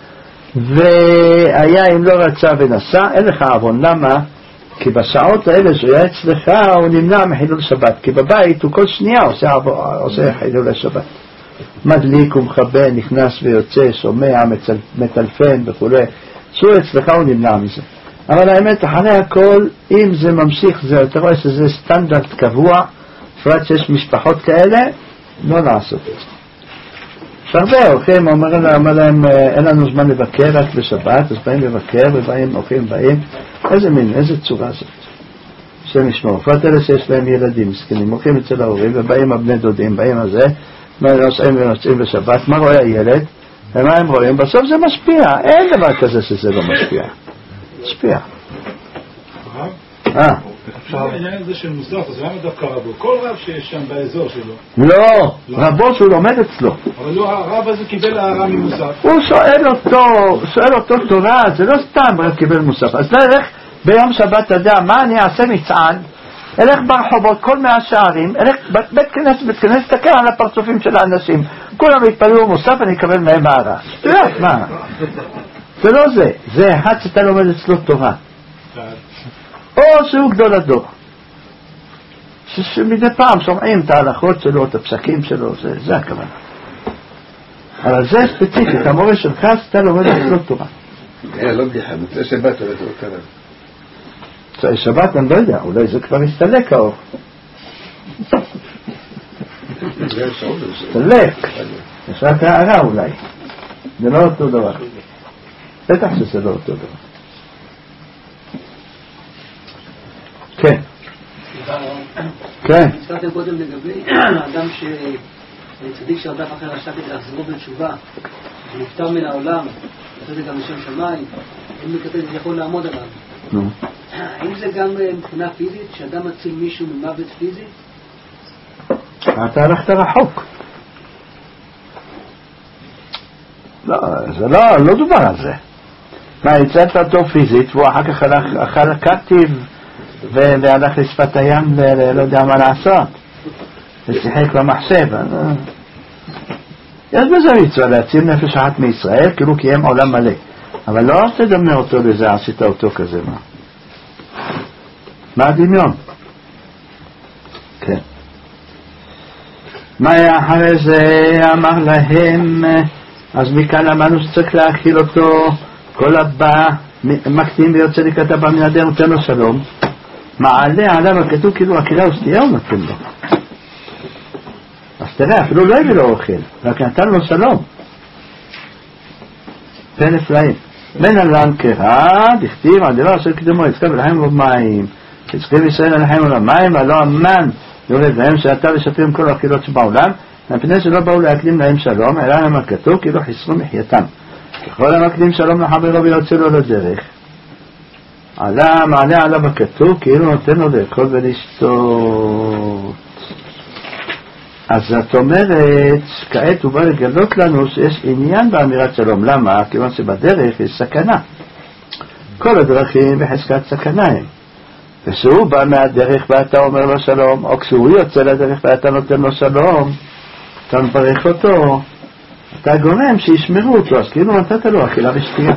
והיה אם לא רצה ונסע, אין לך עוון. למה? כי בשעות האלה שהוא היה אצלך הוא נמנע מחילול שבת, כי בבית הוא כל שנייה עושה, עושה חילול השבת. מדליק ומחבא, נכנס ויוצא, שומע, מטלפן וכו'. שהוא אצלך הוא נמנע מזה. אבל האמת, אחרי הכל, אם זה ממשיך, זה, אתה רואה שזה סטנדרט קבוע, בפרט שיש משפחות כאלה, לא לעשות את זה. שהרבה הולכים, אומר להם, אין לנו זמן לבקר רק בשבת, אז באים לבקר, ובאים, הולכים, באים. איזה מין, איזה צורה זאת? השם ישמור. בפרט אלה שיש להם ילדים מסכנים, הולכים אצל ההורים, ובאים הבני דודים, באים על זה, נוסעים ונוסעים בשבת, מה רואה הילד? ומה הם רואים? בסוף זה משפיע. אין דבר כזה שזה לא משפיע. משפיע. אה. העניין הזה של מוסף, אז למה דווקא רבו? כל רב שיש שם באזור שלו. לא, רבו שהוא לומד אצלו. אבל לא, הרב הזה קיבל הערה ממוסף. הוא שואל אותו, שואל אותו תורה, זה לא סתם רב קיבל מוסף. אז לך ביום שבת, אתה יודע, מה אני אעשה מצעד? אלך ברחובות, כל מאה שערים, אלך בית כנסת, בית כנסת, תסתכל על הפרצופים של האנשים. כולם התפללו מוסף, אני אקבל מהם הערה. שטויות, מה? זה לא זה, זה אחד שאתה לומד אצלו תורה. או שהוא גדול הדור. שמדי פעם שומעים את ההלכות שלו, את הפסקים שלו, זה, זה הכוונה. אבל זה ספציפית, המורה שלך שאתה לומד אצלו תורה. אה, לא בדיחה, מוצאי שבת הולך לו קרה. מוצאי שבת, אני לא יודע, אולי זה כבר הסתלק האור. הסתלק. יש רק הערה אולי. זה לא אותו דבר. בטח שזה לא אותו דבר. כן. כן. הזכרתם קודם לגבי האדם שצדיק שרדף אחרי רשע כדי לחזרו בתשובה, ונפטר מן העולם, זה גם לשם שמיים, אם מקטן זה יכול לעמוד עליו. נו. האם זה גם מבחינה פיזית, שאדם מציל מישהו ממוות פיזי? אתה הלכת רחוק. לא, זה לא, לא דובר על זה. מה, הצלת אותו פיזית, והוא אחר כך אכל קטיב, והלך לשפת הים, לא יודע מה לעשות, ושיחק במחשב. יש בזה מצווה להציל נפש אחת מישראל, כאילו קיים עולם מלא, אבל לא תדמה אותו לזה, עשית אותו כזה. מה מה הדמיון? כן. מה היה אחרי זה? אמר להם, אז מכאן אמרנו שצריך להאכיל אותו, כל הבא מקטין ויוצא לקראת הבא מן הדרך, נותן לו שלום. מעלה עליו הכתוב כאילו אכילה וסטייה הוא נותן לו. אז תראה, אפילו לא הביא לו אוכל, רק נתן לו שלום. פן אפלאים. מן הלן קרא, דכתיב על דבר אשר קדמו, יצקה ולחם ומים, יצקה וישראל הלחם ולמים, ולא אמן יורד להם שאתה לשפרים כל האכילות שבעולם, מפני שלא באו להקדים להם שלום, אלא להם הכתוב כאילו חיסרו מחייתם. ככל המקדים שלום לחברו ויוצא לו לדרך. עלה, מעלה עליו הכתוב כאילו נותן לו לאכול ולשתות. אז זאת אומרת, כעת הוא בא לגלות לנו שיש עניין באמירת שלום. למה? כיוון שבדרך יש סכנה. כל הדרכים בחזקת סכנה הם. כשהוא בא מהדרך ואתה אומר לו שלום, או כשהוא יוצא לדרך ואתה נותן לו שלום, אתה מברך אותו, אתה גורם שישמרו אותו, אז כאילו נתת לו אכילה ושתייה.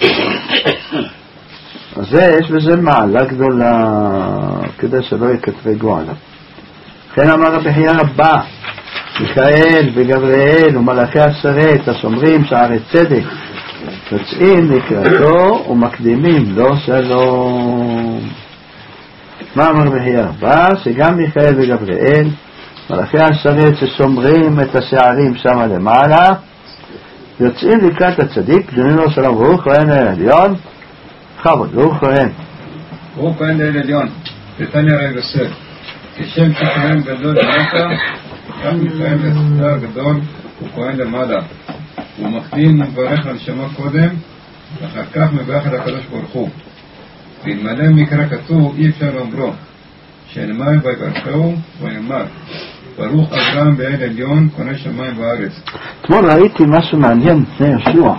אז זה, יש בזה מעלה גדולה, כדי שלא יקטרגו עליו. כן אמר רבי חייא רבא, מיכאל וגבריאל ומלאכי השרת השומרים שערי צדק יוצאים לקראתו ומקדימים לו שלום. מה אמר רבי חייא רבא? שגם מיכאל וגבריאל מלאכי השרת ששומרים את השערים שם למעלה יוצאים לקראת הצדיק, קדימים לו שלום. והוא כהן אל עליון, חבוד, והוא כהן הוא כהן אל עליון תתניא רבי יוסף, כשם שכהן גדול למטה, גם מיכאל וסדר גדול הוא כהן למעלה. הוא מקדים ומברך לנשמה קודם, ואחר כך מברך על הקדוש ברוך הוא. ואלמלא מקרא כתוב אי אפשר לאומרו, שנאמר ויברכהו ויאמר ברוך אברהם באל עליון קונה שמיים וארץ. אתמול ראיתי משהו מעניין לפני ישוע.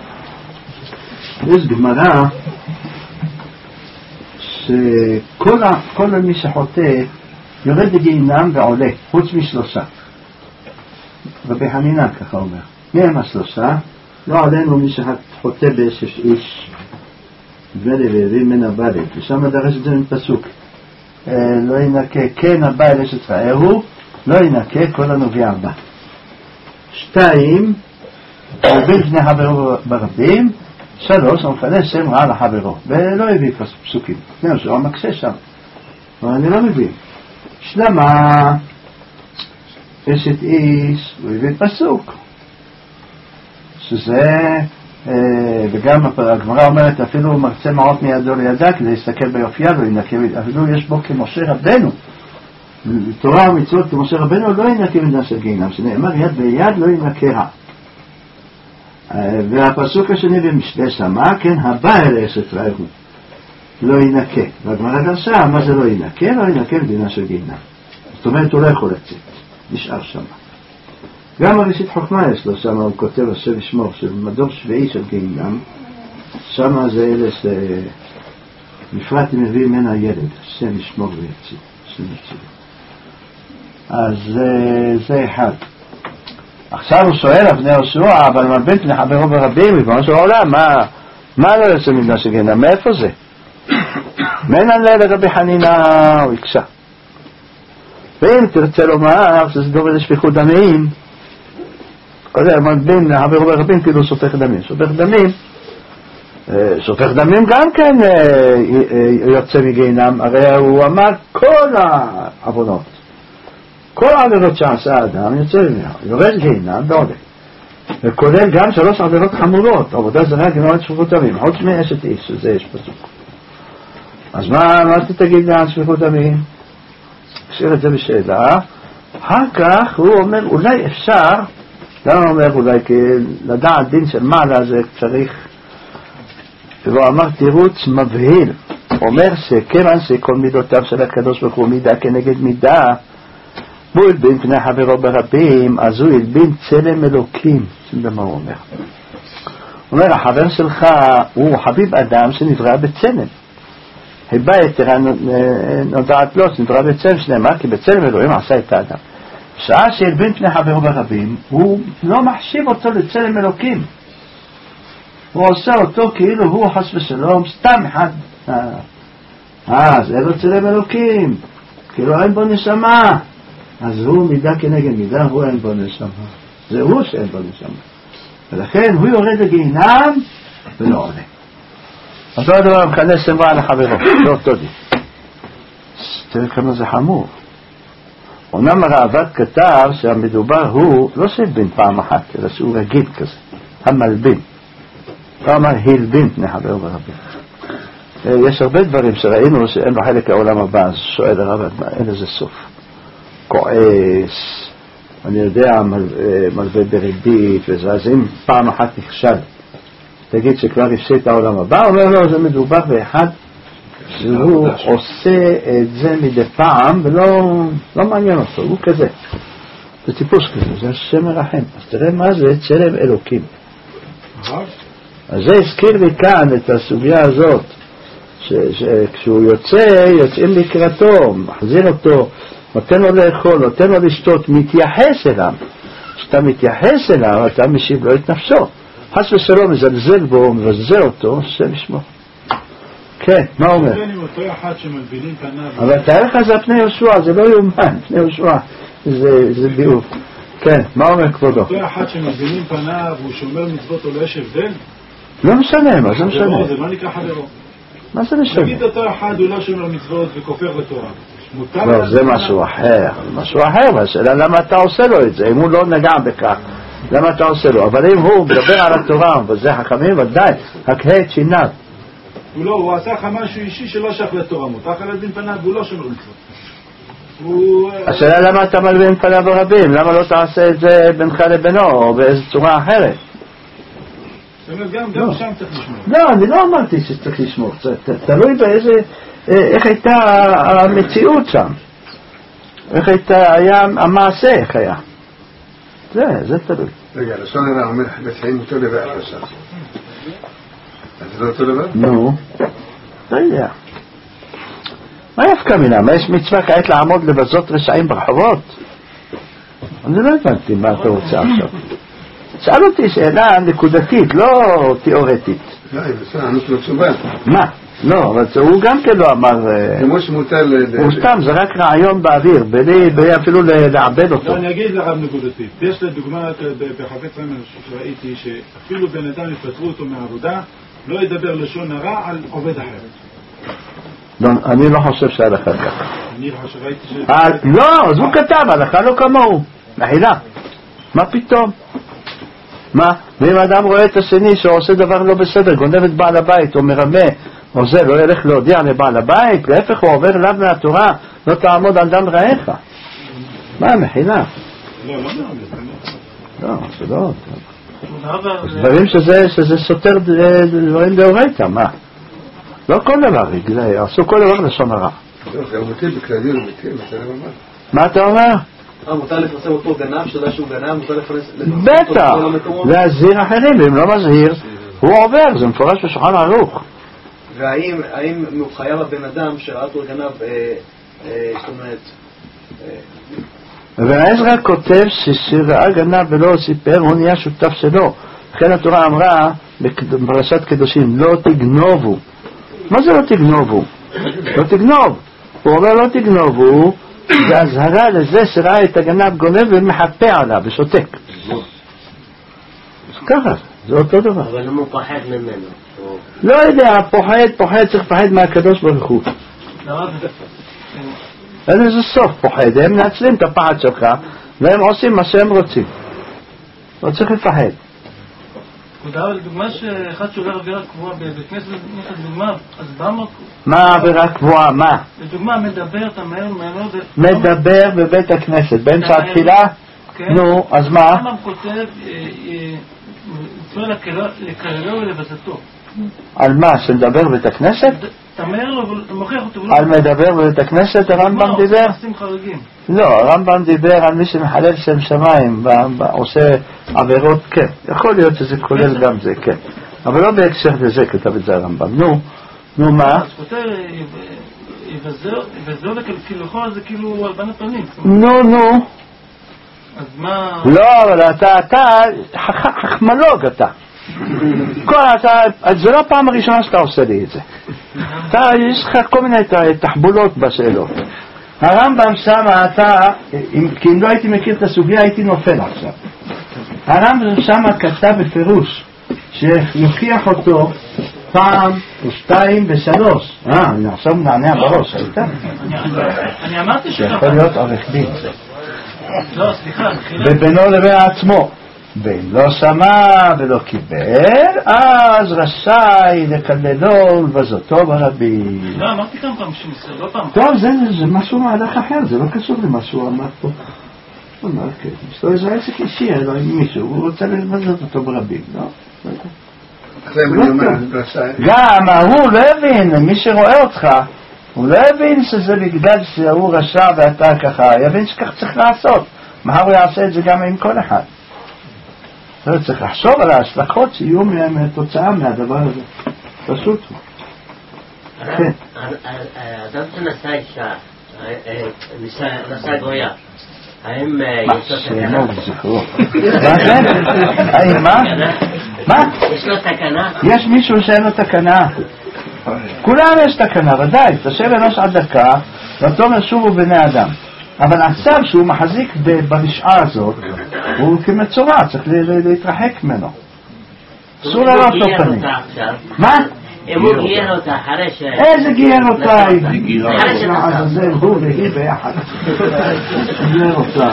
יש גמרא שכל ה, כל מי שחוטא יורד לגיהינום ועולה, חוץ משלושה. רבי חנינא ככה אומר. מי הם השלושה? לא עלינו מי שחוטא באשש איש, בני לוי מן הבלת. ושם דרש את זה מפסוק. לא ינקה, כן הבא אל אשת רעהו, לא ינקה כל הנוגע בה. שתיים, ובין בני חברו ברבים. שלוש, המפנה שם רע לחברו. ולא הביא פסוקים. נראה שהוא המקשה שם. אבל אני לא מבין. שלמה אשת איש, הוא הביא פסוק. שזה, וגם הגמרא אומרת, אפילו מרצה מעות מידו לידה, כדי להסתכל ביופייה ולהינקה, אפילו יש בו כמשה רבנו. תורה ומצוות כמשה רבנו לא ינקה מדינה של גיהינום, שנאמר יד ביד לא ינקה. והפסוק השני במשלי שמה, כן, הבא אל אשת רעהו לא ינקה. והגמרא דרשה, מה זה לא ינקה? לא ינקה מדינה של גיהינום. זאת אומרת, הוא לא יכול לצאת, נשאר שם. גם הראשית חוכמה יש לו שם, הוא כותב השם ישמור, של מדור שביעי של גיהינום, שם זה אלה שבפרט אם מביא ממנה ילד, השם ישמור ויציל, השם יציל. אז זה אחד. עכשיו הוא שואל אבני יהושע, אבל מלבין פני חברו ברבים, ריבונו של עולם, מה, מה לא יוצא מדינה של גיהינום? מאיפה זה? מנן לילה רבי חנינא, הוא יקשה. ואם תרצה לומר שזה דומה לשפיכות דמים, כזה, מלבין פני חברו ברבים, כאילו שופך דמים. שופך דמים, שופך דמים גם כן יוצא מגיהינום, הרי הוא אמר כל העוונות. כל העבירות שעשה האדם יוצא ממנה, יורד גיהינום ועולה. וכולל גם שלוש עבירות חמורות, עבודה זרה, גנבת שפיכות דמים, חוץ מאשת איש, שזה יש פסוק. אז מה, מה אתה תגיד על שפיכות דמים? תשאיר את זה בשאלה. אחר כך הוא אומר, אולי אפשר, למה הוא אומר אולי? כי לדעת דין של מעלה זה צריך, והוא אמר תירוץ מבהיל, אומר שכיוון שכל מידותיו של הקדוש ברוך הוא מידה כנגד מידה, הוא ילבין פני חברו ברבים, אז הוא ילבין צלם אלוקים. זה מה הוא אומר. הוא אומר, החבר שלך הוא חביב אדם שנברא בצלם. היבה יתרה נודעת לו, שנברא בצלם, שנאמר, כי בצלם אלוהים עשה את האדם. שעה שילבין פני חברו ברבים, הוא לא מחשיב אותו לצלם אלוקים. הוא עושה אותו כאילו הוא חס ושלום, סתם אחד. אה, זה לא צלם אלוקים. כאילו אין בו נשמה. אז הוא מידה כנגד מידה, הוא אין בו נשמה. זה הוא שאין בו נשמה. ולכן הוא יורד לגיהינום ולא עולה. אותו הדבר מכנס סמרה לחברו, לא אותו דין. תראה כמה זה חמור. אומנם הראב"ד כתב שהמדובר הוא לא שהלבין פעם אחת, אלא שהוא רגיל כזה, המלבין. לא אמר הלבין פני חבר ורבים. יש הרבה דברים שראינו שאין בחלק העולם הבא, אז שואל הראב"ד, אין לזה סוף. כועס, אני יודע, מלווה בריבית וזה, אז אם פעם אחת נכשל, תגיד שכבר הפסיד את העולם הבא, אומר לו, זה מדובר באחד שהוא עושה את זה מדי פעם ולא לא מעניין אותו, הוא כזה, זה טיפוס כזה, זה השם מרחם. אז תראה מה זה צלם אלוקים. אז זה הזכיר לי כאן את הסוגיה הזאת, שכשהוא יוצא, יוצאים לקראתו, מחזיר אותו, נותן לו לאכול, נותן לו לשתות, מתייחס אליו. כשאתה מתייחס אליו, אתה משיב לו את נפשו. חס ושלום, מזלזל בו, מבזל אותו, השם ישמור. כן, מה אומר? אבל תאר לך זה פני יהושע, זה לא יאומן, פני יהושע, זה ביוב. כן, מה אומר כבודו? אותו אחד שמבינים פניו, הוא שומר מצוות או לא יש הבדל? לא משנה, מה זה משנה? זה לא נקרא חברו. מה זה משנה? נגיד אותו אחד הוא לא שומר מצוות וכופר בתורה. לא, זה משהו אחר, משהו אחר, השאלה למה אתה עושה לו את זה, אם הוא לא נגע בכך, למה אתה עושה לו? אבל אם הוא מדבר על התורה, וזה חכמים, ודאי, הקהה את שיניו. הוא לא, הוא עשה לך משהו אישי שלא שייך לתורה, מותר להלבין פניו והוא לא שומר מצוות. השאלה למה אתה מלבין פניו ברבים, למה לא תעשה את זה בינך לבינו, או באיזו צורה אחרת? גם שם צריך לשמור. לא, אני לא אמרתי שצריך לשמור, תלוי באיזה, איך הייתה המציאות שם, איך הייתה, היה המעשה, איך היה. זה, זה תלוי. רגע, לשון הרע אומר, מצאים אותו לבד עכשיו. זה לא אותו לבד? נו, לא יודע. מה יפקע מינה? מה יש מצווה כעת לעמוד לבזות רשעים ברחובות? אני לא הבנתי מה אתה רוצה עכשיו. שאל אותי שאלה נקודתית, לא תיאורטית. לא, זה ענות לא תשובה. מה? לא, אבל הוא גם כן לא אמר... כמו שמוטל... הוא סתם, זה רק רעיון באוויר, בלי אפילו לעבד אותו. לא, אני אגיד לרב נקודתית. יש לדוגמה בחפץ חיים שראיתי שאפילו בן אדם יפטרו אותו מהעבודה, לא ידבר לשון הרע על עובד אחר. אני לא חושב שהלכה ככה. אני חושב, ראיתי ש... לא, אז הוא כתב, הלכה לא כמוהו. מחילה. מה פתאום? מה? ואם האדם רואה את השני שעושה דבר לא בסדר, גונב את בעל הבית או מרמה או זה, לא ילך להודיע לבעל הבית, להפך הוא עובר אליו מהתורה, לא תעמוד על דם רעך. מה, מחילה? לא, לא נעמד. לא, זה לא... דברים שזה סותר דברים דאורייתא, מה? לא כל דבר, עשו כל דבר לשון הרע. זה מוטיל בכללי, מוטיל, מה אתה אומר? אה, מותר לפרסם אותו גנב, שאתה יודע שהוא גנב, מותר לפרסם אותו בטח, להזהיר אחרים, ואם לא מזהיר, הוא עובר, זה מפורש בשולחן ערוך. והאם חייב הבן אדם שראה אותו גנב, זאת אומרת... ועזרא כותב שראה גנב ולא סיפר, הוא נהיה שותף שלו. לכן התורה אמרה בפרשת קדושים, לא תגנובו. מה זה לא תגנובו? לא תגנוב. הוא אומר לא תגנובו, זה הזהרה לזה שראה את הגנב גונב ומחפה עליו ושותק. אז ככה, זה אותו דבר. אבל הוא פוחד ממנו. לא יודע, פוחד, פוחד, צריך לפחד מהקדוש ברוך הוא. אין איזה סוף פוחד, הם נעצלים את הפחד שלך והם עושים מה שהם רוצים. לא צריך לפחד. לדוגמה שאחד שעובר עבירה קבועה בבית כנסת, לדוגמה, אז במה... מה עבירה קבועה? מה? לדוגמה, מדבר, אתה מהר, מהר... מדבר בבית הכנסת, באמצע התפילה? נו, אז מה? למה כותב, צריך לקררו ולבזתו. על מה? שנדבר בבית הכנסת? תמר לו ומוכיח אותו. על מדבר בבית הכנסת הרמב"ם דיבר? לא, הרמב"ם דיבר על מי שמחלל שם שמיים, עושה עבירות, כן. יכול להיות שזה כולל גם זה, כן. אבל לא בהקשר לזה כתב את זה הרמב"ם. נו, נו מה? אז כותב, יבזר כאילו, זה כאילו הלבנת פנים. נו, נו. אז מה... לא, אבל אתה, אתה, חכמלוג אתה. כל אתה, זה לא הפעם הראשונה שאתה עושה לי את זה. אתה, יש לך כל מיני תחבולות בשאלות. הרמב"ם שם, אתה, כי אם לא הייתי מכיר את הסוגיה, הייתי נופל עכשיו. הרמב"ם שם כתב בפירוש, שיוכיח אותו, פעם ושתיים ושלוש. אה, אני עכשיו נענע בראש, הייתה? אני אמרתי שככה. יכול להיות עורך דין. לא, סליחה. ובינו לבין עצמו. ואם לא שמע ולא קיבל, אז רשאי לקללו ולבזותו ברבים. לא, אמרתי כמה פעם שמסר, לא פעם. טוב, זה משהו מהלך אחר, זה לא קשור למה שהוא אמר פה. הוא אמר, כן, יש לו איזה עסק אישי, אלא עם מישהו, הוא רוצה לבזות אותו ברבים, לא? גם הוא לא הבין, מי שרואה אותך, הוא לא הבין שזה בגלל שהוא רשע ואתה ככה, יבין שכך צריך לעשות. מה הוא יעשה את זה גם עם כל אחד? אתה צריך לחשוב על ההשלכות שיהיו מהתוצאה מהדבר הזה. פשוט. כן. אדם שנשא אישה, נשא גויה, האם יש לו תקנה? מה זה? האם מה? מה? יש לו תקנה? יש מישהו שאין לו תקנה. כולם יש תקנה, ודאי. תשב אנוש עד דקה, ואתה אומר שובו בני אדם. אבל עכשיו שהוא מחזיק ברשעה הזאת, הוא כמצורע, צריך להתרחק ממנו. אסור לראות אותו פנים. מה? אם הוא גייר אותה אחרי ש... איזה גייר אותה? אחרי שנעזל הוא והיא ביחד. גייר אותה.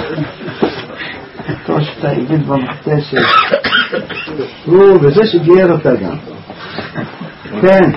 תושת העיבית במחתשת. הוא וזה שגייר אותה גם. כן.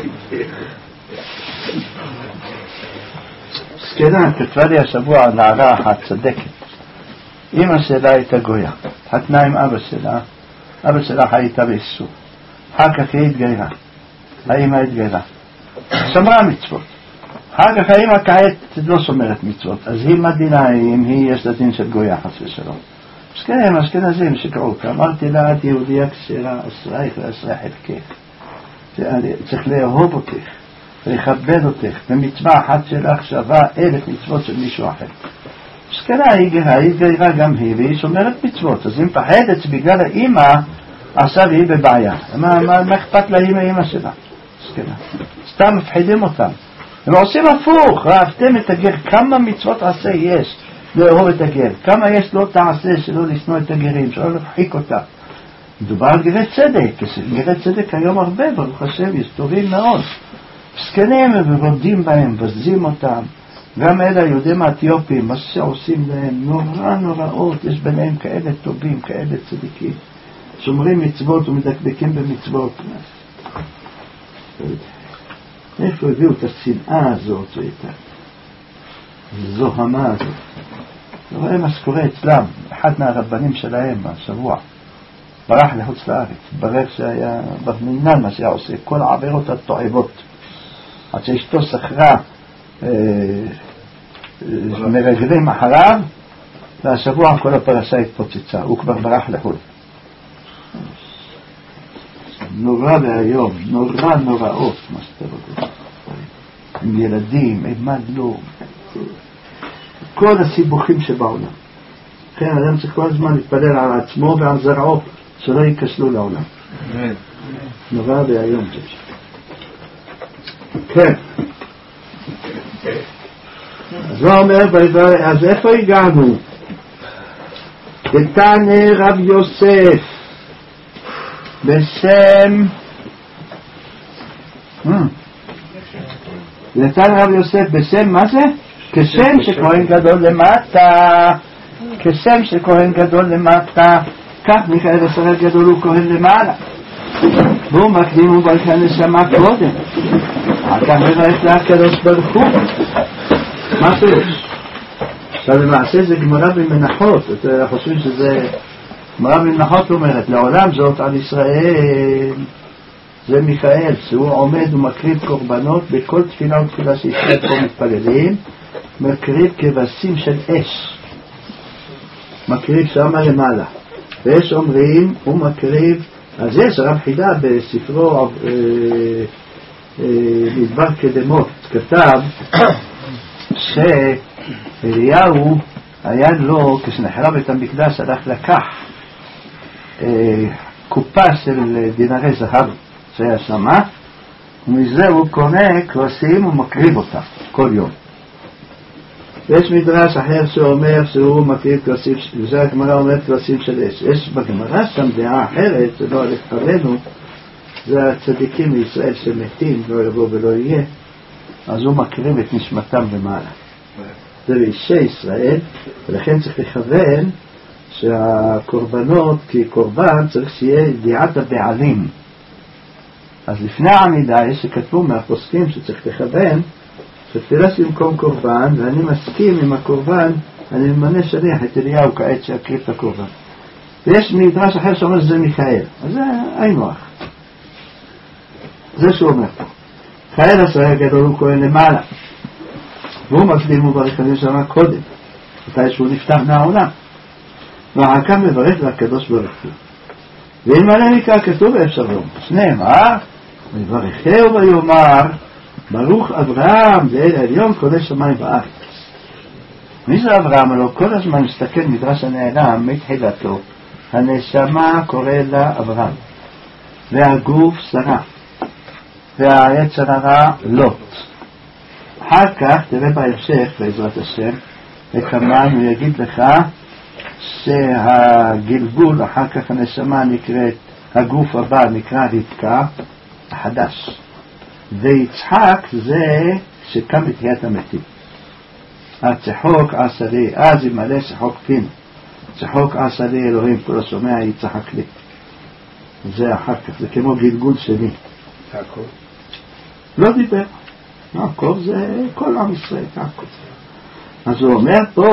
סקנה, כתבה לי השבוע נערה אחת צדקת. אמא שלה הייתה גויה. חתנה עם אבא שלה. אבא שלה הייתה באיסור. אחר כך היא התגיירה. האמא התגיירה. שמרה מצוות. אחר כך האמא כעת לא שומרת מצוות. אז היא מדינה אם היא יש לדין של גויה חס ושלום. סקנה, אשכנזים שקראו. אמרתי לה, את יהודיה כשרה אסרייך ואסרי חלקך. צריך לאהוב אותך. ולכבד אותך, ומצווה אחת שלך שווה אלף מצוות של מישהו אחר. סקנה, היא גרה, היא גרה גם היא, והיא שומרת מצוות, אז היא מפחדת בגלל האמא, עכשיו היא בבעיה. מה, מה, מה אכפת לה עם האמא שלה? סקנה. סתם מפחידים אותם. הם עושים הפוך, ראפתם את הגר, כמה מצוות עשה יש לאהוב את הגר, כמה יש לא תעשה שלא לשנוא את הגרים, שלא להרחיק אותה. מדובר על גרי צדק, גרי צדק היום הרבה, ברוך השם, יש טובים מאוד. סקנים ורודים בהם, בזים אותם. גם אלה היהודים האתיופים, מה שעושים להם, נורא נוראות, יש ביניהם כאלה טובים, כאלה צדיקים. שומרים מצוות ומדקדקים במצוות. איפה הביאו את השנאה הזאת, את הזוהמה הזאת? רואה מה שקורה אצלם, אחד מהרבנים שלהם השבוע, ברח לחוץ לארץ, ברח שהיה במינן מה שהיה עושה, כל העבירות התועבות. עד שאשתו שכרה אה, מרגלים אחריו, והשבוע כל הפרשה התפוצצה, הוא כבר ברח לחול. נורא והיום, נורא נוראות, מה שאתה רוצה. עם ילדים, עם מה לא. כל הסיבוכים שבעולם. כן, אדם צריך כל הזמן להתפלל על עצמו ועל זרעו, שלא ייכשלו לעולם. נורא והיום זה. כן. אז מה אומר, אז איפה הגענו? דתנא רב יוסף בשם דתנא רב יוסף בשם מה זה? כשם שכהן גדול למטה, כשם שכהן גדול למטה, כך מיכאל השרת גדול הוא כהן למעלה, והוא מקדים וברכי הנשמה קודם, אתה מברך להקדוש ברוך הוא. מה פירוש? עכשיו למעשה זה גמרא במנחות, אתם חושבים שזה גמרא במנחות אומרת לעולם זאת על ישראל, זה מיכאל שהוא עומד ומקריב קורבנות בכל תפילה ותפילה שישראל פה מתפללים, מקריב כבשים של אש, מקריב שם למעלה, ויש אומרים הוא מקריב. אז יש הרב חידה בספרו מדבר קדמות כתב שאליהו היה לו, כשנחרב בית המקדש, הלך לקח קופה של דינרי זהב שהיה שמה, ומזה הוא קונה כבשים ומקריב אותה כל יום. יש מדרש אחר שאומר שהוא מקריב כבשים, וזה הגמרא אומרת כבשים של אש. יש בגמרא שם דעה אחרת, זה לא הלך עלינו, זה הצדיקים לישראל שמתים, לא יבוא ולא יהיה, אז הוא מקריב את נשמתם למעלה. זה אישי ישראל, ולכן צריך לכוון שהקורבנות, כי קורבן צריך שיהיה ידיעת הבעלים. אז לפני העמידה יש שכתבו מהפוסקים שצריך לכוון שתפילס במקום קורבן, ואני מסכים עם הקורבן, אני ממנה שליח את אליהו כעת שיקריב את הקורבן. ויש מדרש אחר שאומר שזה מיכאל, אז זה היינו אח. זה שהוא אומר פה. מיכאל ישראל גדול הוא כהן למעלה, והוא מקדים וברכנים שמה קודם, מתי שהוא נפטר מהעולם, ואחר כך מברך לקדוש ברוך הוא. ואם מלא מקרא כתוב באפשרום, שנאמר, מברכהו ויאמר, ברוך אברהם לאל העליון קודש שמיים וארץ. מי זה אברהם? הלוא כל הזמן מסתכל מדרש הנעלם מתחילתו, הנשמה קורא לה אברהם, והגוף שרה, והיצר הרע לוט. אחר כך תראה בהמשך בעזרת השם וכמובן הוא יגיד לך שהגלגול אחר כך הנשמה נקראת, הגוף הבא נקרא רבקה החדש, ויצחק זה שקם בתחיית המתים. הצחוק עשרי, אז ימלא צחוק פינו, צחוק עשרי אלוהים כל השומע יצחק לי. זה אחר כך, זה כמו גלגול שני. יעקב לא דיבר, יעקב זה כל עם ישראל, יעקב. אז הוא אומר פה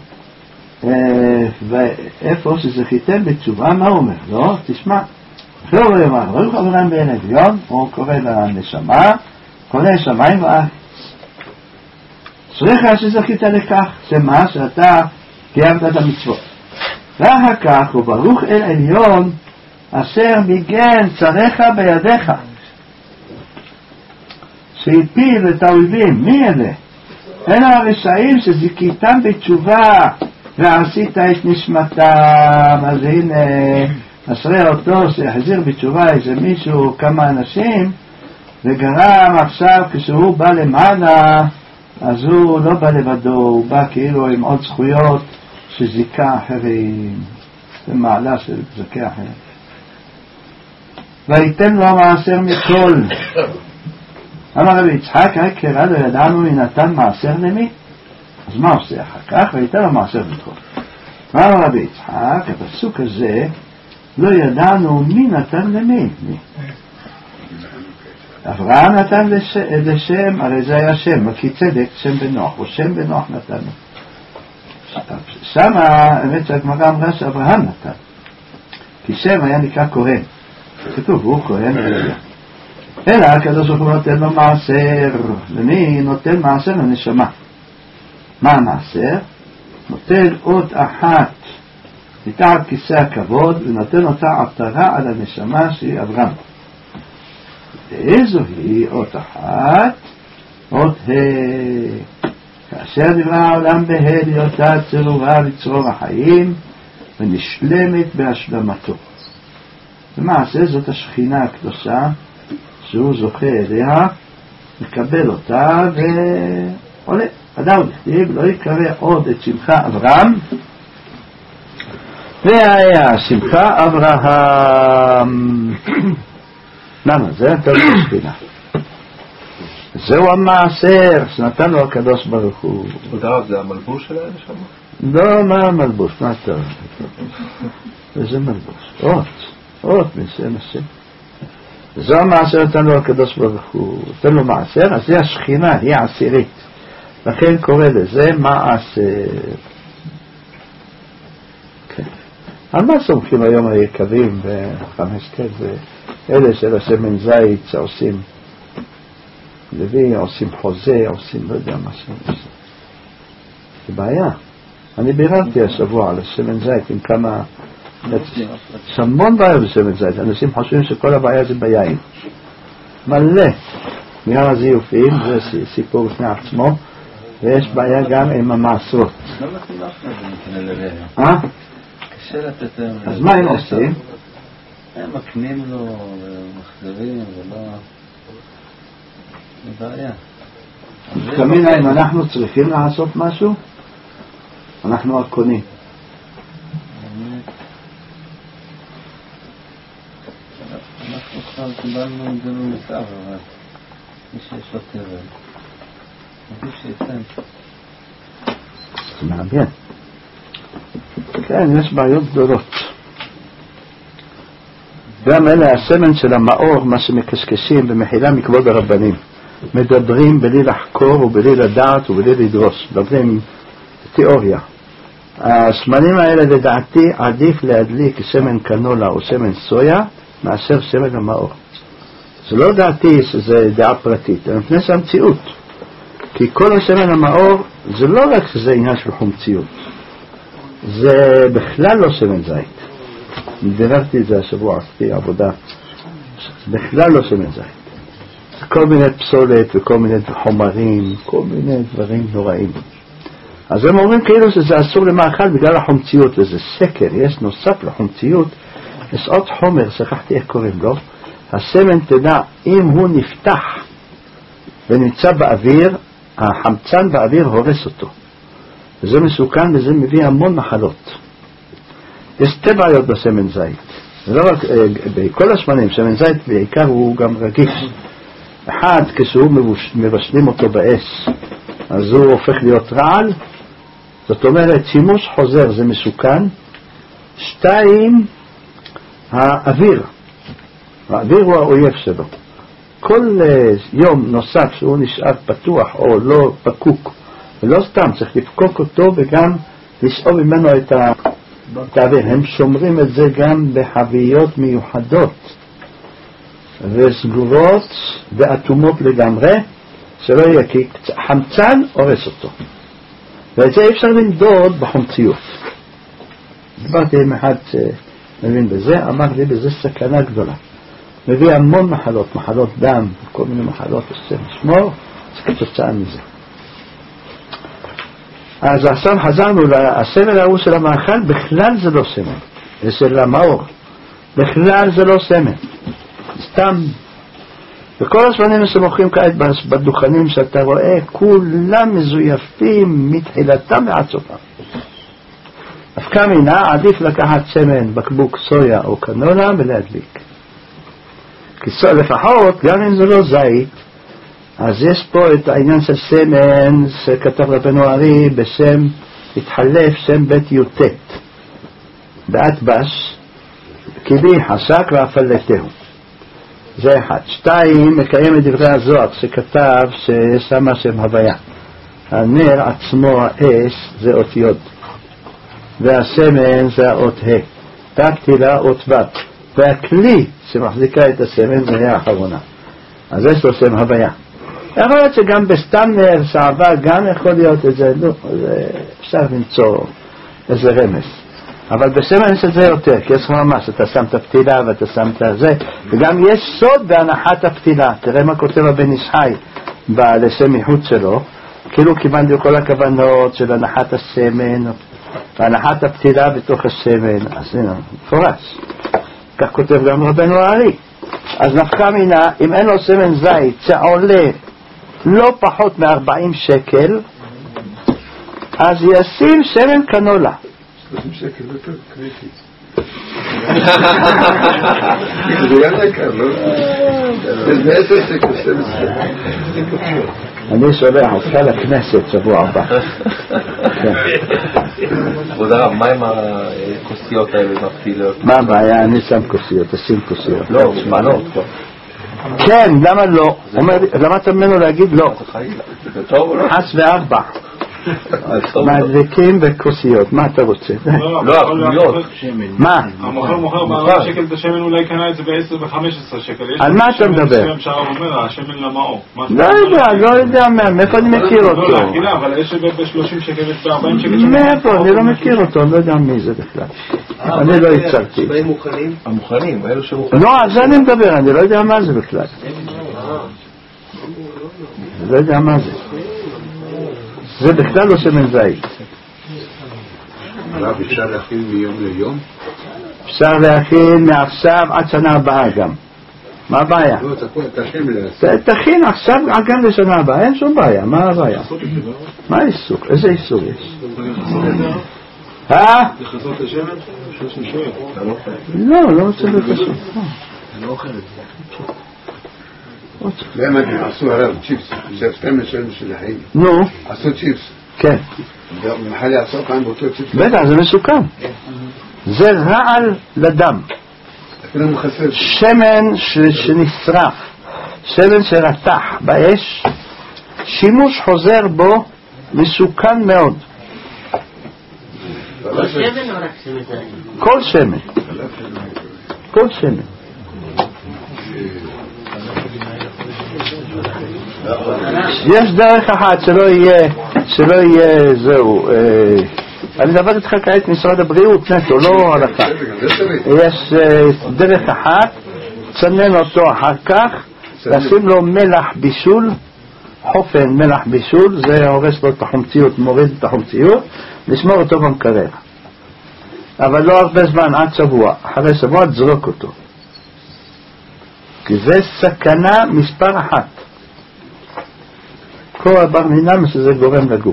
ואיפה שזכיתם בתשובה, מה הוא אומר? לא, תשמע, אחרי הוא אומר, ברוך אברהם באל העליון, הוא קורא לנשמה, קורא שמיים וארץ. צריך שזכית לכך, זה מה שאתה קיימת את המצוות. ואחר כך הוא ברוך אל עליון, אשר מיגן צריך בידיך, שהפיל את האויבים. מי אלה? אלה הרשעים שזכיתם בתשובה ועשית את נשמתם. אז הנה אשרי אותו שהחזיר בתשובה איזה מישהו, כמה אנשים, וגרם עכשיו כשהוא בא למעלה, אז הוא לא בא לבדו, הוא בא כאילו עם עוד זכויות שזיקה אחרים, זה מעלה של זיקה אחרים. ויתן לו מעשר מכל. אמר רבי יצחק, קרא לא ידענו מי נתן מעשר למי? אז מה עושה אחר כך? ויתן לו מעשר מכל. אמר רבי יצחק, הפסוק הזה, לא ידענו מי נתן למי. אברהם נתן לשם, הרי זה היה שם, כי צדק שם בנוח, או שם בנוח נתנו. שמה, האמת שהגמרא אמרה שאברהם נתן, כי שם היה נקרא כהן. כתוב, הוא כהן. אלא הקדוש ברוך הוא נותן לו מעשר. למי נותן מעשר? לנשמה. מה המעשר? נותן עוד אחת מתחת כיסא הכבוד, ונותן אותה עטרה על הנשמה שהיא אברהם. ואיזו היא אות אחת? אות ה'. כאשר נברא העולם בה' להיותה צרורה לצרור החיים ונשלמת בהשלמתו. למעשה זאת השכינה הקדושה שהוא זוכה אליה, מקבל אותה ועולה. אדם נכתיב לא יקרא עוד את שמך אברהם, והיה שמך אברהם. למה? זה נתן לו שכינה. זהו המעשר שנתן לו הקדוש ברוך הוא. תודה, זה המלבוש שלהם שם? לא, מה המלבוש? מה אתה? איזה מלבוש? אות, אות משם השם. זו המעשר נתן לו הקדוש ברוך הוא. נתן לו מעשר, אז זה השכינה, היא עשירית. לכן קורא לזה מעשר. כן. על מה סומכים היום היקבים וחמש כזה? אלה של השמן זית שעושים לוי, עושים חוזה, עושים לא יודע מה שהם עושים. זה בעיה. אני ביררתי השבוע על השמן זית עם כמה... יש המון בעיה בשמן זית. אנשים חושבים שכל הבעיה זה ביין. מלא. בגלל הזיופים, זה סיפור בפני עצמו, ויש בעיה גם עם המעשרות. לא מתאים לך אה? קשה לתת להם... אז מה הם עושים? הם מקנים לו מחזרים ולא... זה בעיה. תמיד אם אנחנו צריכים לעשות משהו, אנחנו הקונים. אנחנו עכשיו קיבלנו את זה במצב, אבל מי שיש לו תרל, עדיף שיצאים. זה מעניין. כן, יש בעיות גדולות. גם אלה הסמן של המאור, מה שמקשקשים במחילה מכבוד הרבנים. מדברים בלי לחקור ובלי לדעת ובלי לדרוס. מדברים תיאוריה. הסמנים האלה לדעתי עדיף להדליק סמן קנולה או סמן סויה מאשר סמן המאור. זה לא דעתי שזה דעה פרטית, זה מפני שהמציאות. כי כל הסמן המאור זה לא רק שזה עניין של חומציות. זה בכלל לא סמן זית. דיברתי את זה השבוע, עשיתי עבודה. בכלל לא סמן זית. זה כל מיני פסולת וכל מיני חומרים, כל מיני דברים נוראים. אז הם אומרים כאילו שזה אסור למאכל בגלל החומציות, וזה סקר, יש נוסף לחומציות, יש עוד חומר, שכחתי איך קוראים לו, הסמן תדע, אם הוא נפתח ונמצא באוויר, החמצן באוויר הורס אותו. וזה מסוכן וזה מביא המון מחלות. יש שתי בעיות בסמן זית. זה לא רק, בכל השמנים, שמן זית בעיקר הוא גם רגיש. אחד, כשהוא מבשלים אותו באש, אז הוא הופך להיות רעל, זאת אומרת, שימוש חוזר זה מסוכן. שתיים, האוויר. האוויר הוא האויב שלו. כל יום נוסף שהוא נשאר פתוח או לא פקוק, ולא סתם, צריך לפקוק אותו וגם לשאוב ממנו את האוויר. הם שומרים את זה גם בחביות מיוחדות וסגורות ואטומות לגמרי, שלא יהיה, כי חמצן הורס אותו. ואת זה אי אפשר למדוד בחומציות. דיברתי עם אחד שמבין בזה, אמר לי בזה סכנה גדולה. מביא המון מחלות, מחלות דם, כל מיני מחלות, שמור, זה כתוצאה מזה. אז עכשיו חזרנו לסמל ההוא של המאכל, בכלל זה לא סמל, זה של המאור. בכלל זה לא סמל. סתם. וכל השמנים שמוכרים כעת בדוכנים שאתה רואה, כולם מזויפים מתחילתם ועד סופם. דווקא מינה עדיף לקחת סמן, בקבוק סויה או קנולה ולהדליק. כי לפחות, גם אם זה לא זית, אז יש פה את העניין של סמן שכתב רבנו ארי בשם התחלף שם בית יוטט. דעת בש, קיבי חשק ואפלתהו. זה אחד. שתיים, מקיים את דברי הזוהר שכתב שיש שם שם הוויה. הנר עצמו, האש, זה אות יוד. והסמן זה האות ה'. תקתילה אות ות. והכלי שמחזיקה את הסמן זה האחרונה. אז יש לו שם הוויה. יכול להיות שגם בסתם נר שעבה גם יכול להיות איזה, לא, אפשר למצוא איזה רמז. אבל בסמן יש את זה יותר, כי יש ממש, אתה שם את הפתילה ואתה שם את זה, וגם יש סוד בהנחת הפתילה. תראה מה כותב הבן איש חי בלשם מחוץ שלו, כאילו קיבלנו כל הכוונות של הנחת הסמן, והנחת הפתילה בתוך הסמן, אז הנה, מפורש. כך כותב גם רבנו ארי. אז נפקא מינה, אם אין לו סמן זית שעולה לא פחות מ-ארבעים שקל, אז ישים סמן קנולה. שלושים שקל יותר קריטי. זה יהיה יקר, לא? זה עשר שקל, שתים עשרה. אני שולח אותך לכנסת שבוע הבא. כבוד הרב, מה עם הכוסיות האלה מפתילות? מה הבעיה? אני שם כוסיות, תשים כוסיות. לא, מנות. כן, למה לא? למדת ממנו להגיד לא. חס וארבע. מדליקים בכוסיות, מה אתה רוצה? לא, הכמויות. מה? המוכר מוכר בארבע שקל את השמן, אולי קנה את זה בעשר וחמש עשרה שקל. על מה אתה מדבר? שהרב אומר, השמן למאור. לא יודע, לא יודע מאיפה אני מכיר אותו. לא להכילה, אבל יש ב-שלושים שקל וב-ארבעים שקל. מאיפה? אני לא מכיר אותו, אני לא יודע מי זה בכלל. אני לא הצלתי. המוכנים, אלו שמוכנים. לא, על זה אני מדבר, אני לא יודע מה זה בכלל. אני לא יודע מה זה. זה בכלל לא שמן זית. הרב, אפשר להכין מיום ליום? אפשר להכין מעכשיו עד שנה הבאה גם. מה הבעיה? לא, תכין לעשות. תכין עכשיו גם לשנה הבאה, אין שום בעיה, מה הבעיה? מה העיסוק? איזה עיסוק יש? אה? לחזות השמן? לא, לא רוצה להיות עיסוק. אני לא אוכל את זה. למה הם עשו עליו צ'יפס? זה סתם לשלם של החיים. נו. עשו צ'יפס. כן. ומחל יעשו כאן באותו צ'יפס. בטח, זה מסוכן. זה רעל לדם. שמן שנשרף, שמן שרתח באש, שימוש חוזר בו מסוכן מאוד. כל שמן או רק שמן? כל שמן. כל שמן. יש דרך אחת שלא יהיה, שלא יהיה זהו. אני מדבר איתך כעת משרד הבריאות נטו, לא הלכה. יש דרך אחת, צנן אותו אחר כך, לשים לו מלח בישול, חופן מלח בישול, זה הורס לו את החומציות, מוריד את החומציות, לשמור אותו במקרר. אבל לא הרבה זמן, עד שבוע. אחרי שבוע תזרוק אותו. כי זה סכנה מספר אחת. כל הבר נינם שזה גורם לגוף.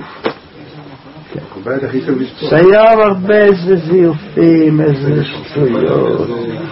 סייב הרבה איזה זיופים, איזה שטויות,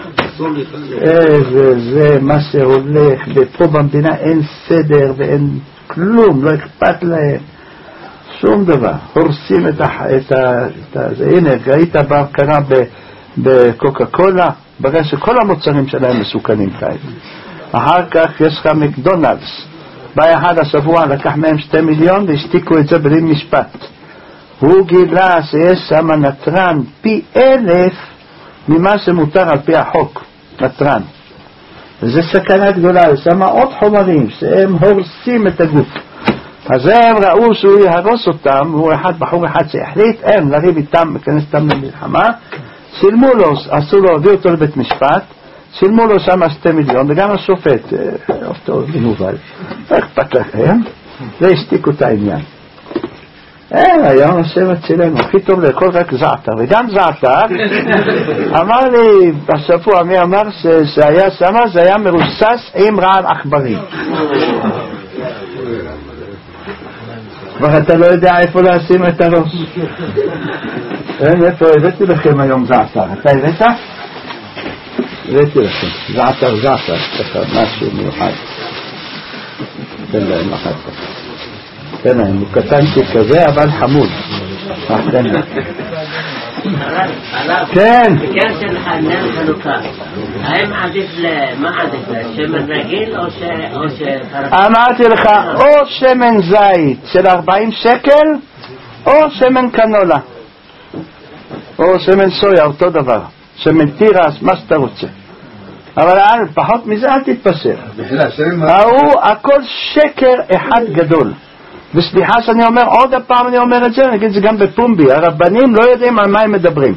איזה זה, מה שהולך, ופה במדינה אין סדר ואין כלום, לא אכפת להם, שום דבר, הורסים את זה. הנה, ראית בהקרה בקוקה קולה, בגלל שכל המוצרים שלהם מסוכנים כאלה. אחר כך יש לך מקדונלדס, בא אחד השבוע, לקח מהם שתי מיליון והשתיקו את זה בלי משפט. הוא גילה שיש שם נטרן פי אלף ממה שמותר על פי החוק, נטרן. וזה סכנה גדולה, יש שם עוד חומרים שהם הורסים את הגוף. אז הם ראו שהוא יהרוס אותם, הוא אחד, בחור אחד שהחליט, אין, לריב איתם, מכנס איתם למלחמה, שילמו לו, עשו לו, הביאו אותו לבית משפט, שילמו לו שם שתי מיליון, וגם השופט, אותו מנובל, לא אכפת לכם, והשתיקו את העניין. אין, היום השם אצלנו, הכי טוב לאכול רק זעתר, וגם זעתר, אמר לי, בשבוע מי אמר שהיה שמה, זה היה מרוסס עם רעל עכברים. כבר אתה לא יודע איפה לשים את הראש. אין, איפה הבאתי לכם היום זעתר, אתה הבאת? הבאתי לכם, זעתר זעתר, ככה משהו מיוחד. תן להם אחת ככה. תן להם, הוא קטנצ'י כזה, אבל חמוד. תן להם. כן. בקר שלך, נר חנוכה, האם עדיף למה עדיף? שמן רגיל או ש... אמרתי לך, או שמן זית של ארבעים שקל, או שמן קנולה. או שמן סויה, אותו דבר. שמן תירס, מה שאתה רוצה. אבל פחות מזה אל תתפשר. ההוא, הכל שקר אחד גדול. וסליחה שאני אומר, עוד הפעם אני אומר את זה, אני אגיד את זה גם בפומבי, הרבנים לא יודעים על מה הם מדברים.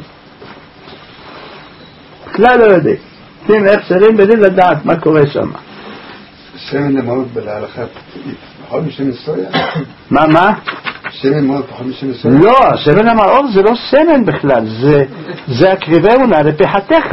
כלל לא יודעים. תים אפשרים בלי לדעת מה קורה שם. שמן למרות בלהלכה, פחות משמן סויה? מה, מה? שמן מאוד פחות משמן סויה? לא, שמן המאור זה לא שמן בכלל, זה, זה הקריבי עונה לפחתך.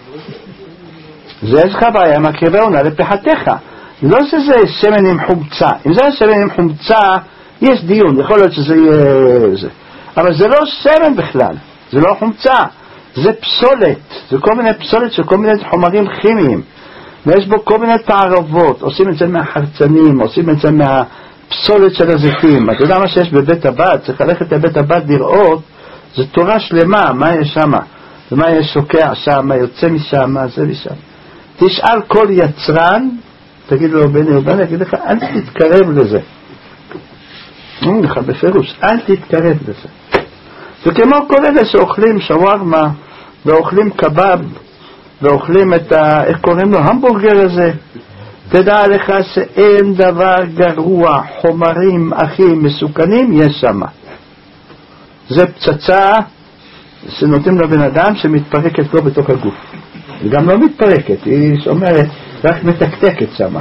זה יש לך בעיה, הקריבי עונה לפחתך. לא שזה שמן עם חומצה. אם זה שמן עם חומצה, יש דיון, יכול להיות שזה יהיה זה. אבל זה לא שמן בכלל, זה לא חומצה, זה פסולת, זה כל מיני פסולת של כל מיני חומרים כימיים. ויש בו כל מיני תערבות, עושים את זה מהחרצנים, עושים את זה מהפסולת של הזיתים. אתה יודע מה שיש בבית הבד, צריך ללכת לבית הבד לראות, זה תורה שלמה, מה יש שם, ומה יש שוקע שם, מה יוצא משם, מה זה משם. תשאל כל יצרן, תגיד לו בני ובני, אגיד לך, אל תתקרב לזה. אומרים לך בפירוש, אל תתקרב לזה. זה כמו כל אלה שאוכלים שווארמה, ואוכלים קבב, ואוכלים את ה... איך קוראים לו? המבורגר הזה. תדע לך שאין דבר גרוע, חומרים הכי מסוכנים, יש שם. זה פצצה שנותנים לבן אדם שמתפרקת לו בתוך הגוף. היא גם לא מתפרקת, היא אומרת, רק מתקתקת שמה.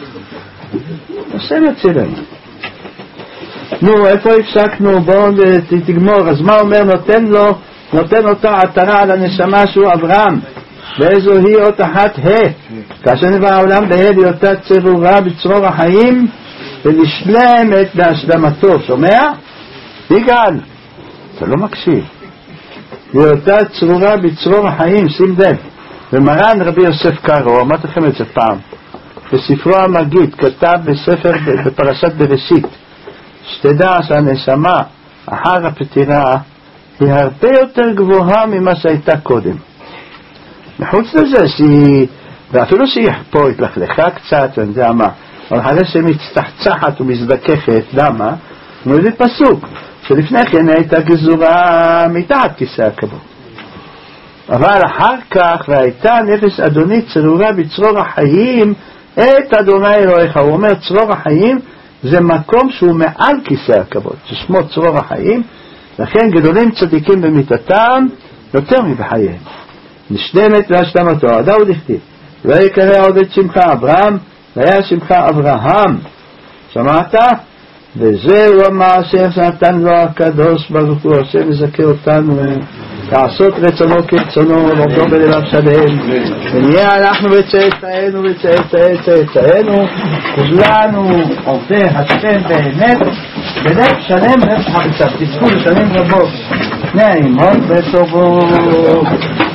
עושה לצלנו. נו, איפה הפסקנו? בואו תגמור. אז מה אומר? נותן לו, נותן אותה עטרה על הנשמה שהוא אברהם. ואיזו היא אות אחת ה'. כאשר נברא העולם בה' להיותה צרורה בצרור החיים, ולשלם את בהשלמתו. שומע? יגאל. אתה לא מקשיב. להיותה צרורה בצרור החיים, שים לב. ומרן רבי יוסף קארו, אמרתי לכם את זה פעם, בספרו המגיד, כתב בספר בפרשת בראשית, שתדע שהנשמה אחר הפטירה היא הרבה יותר גבוהה ממה שהייתה קודם. מחוץ לזה שהיא, ואפילו שהיא פה התלכלכה קצת, אני יודע מה, אבל אחרי שהיא מצטחצחת ומזדככת, למה? הוא מביא פסוק, שלפני כן הייתה גזורה מתחת כיסא הכבוד. אבל אחר כך, והייתה נפש אדוני צרורה בצרור החיים את אדוני אלוהיך. הוא אומר צרור החיים זה מקום שהוא מעל כיסא הכבוד, ששמו צרור החיים, לכן גדולים צדיקים במיתתם יותר מבחייהם. נשלמת והשלמתו. דאוד הכתיב, לא יקרא עוד את שמך אברהם, והיה שמך אברהם. שמעת? וזהו המעשר שנתן לו הקדוש ברוך הוא. השם מזכה אותנו לעשות רצונו כרצונו, ועובדו בלבב שלם, ונהיה אנחנו וצאצאינו וצאצאי צאצאינו כולנו עובדי השם באמת בלב שלם ונפש חפצה. תזכו לשנים רבות, נעים מאוד וטובות.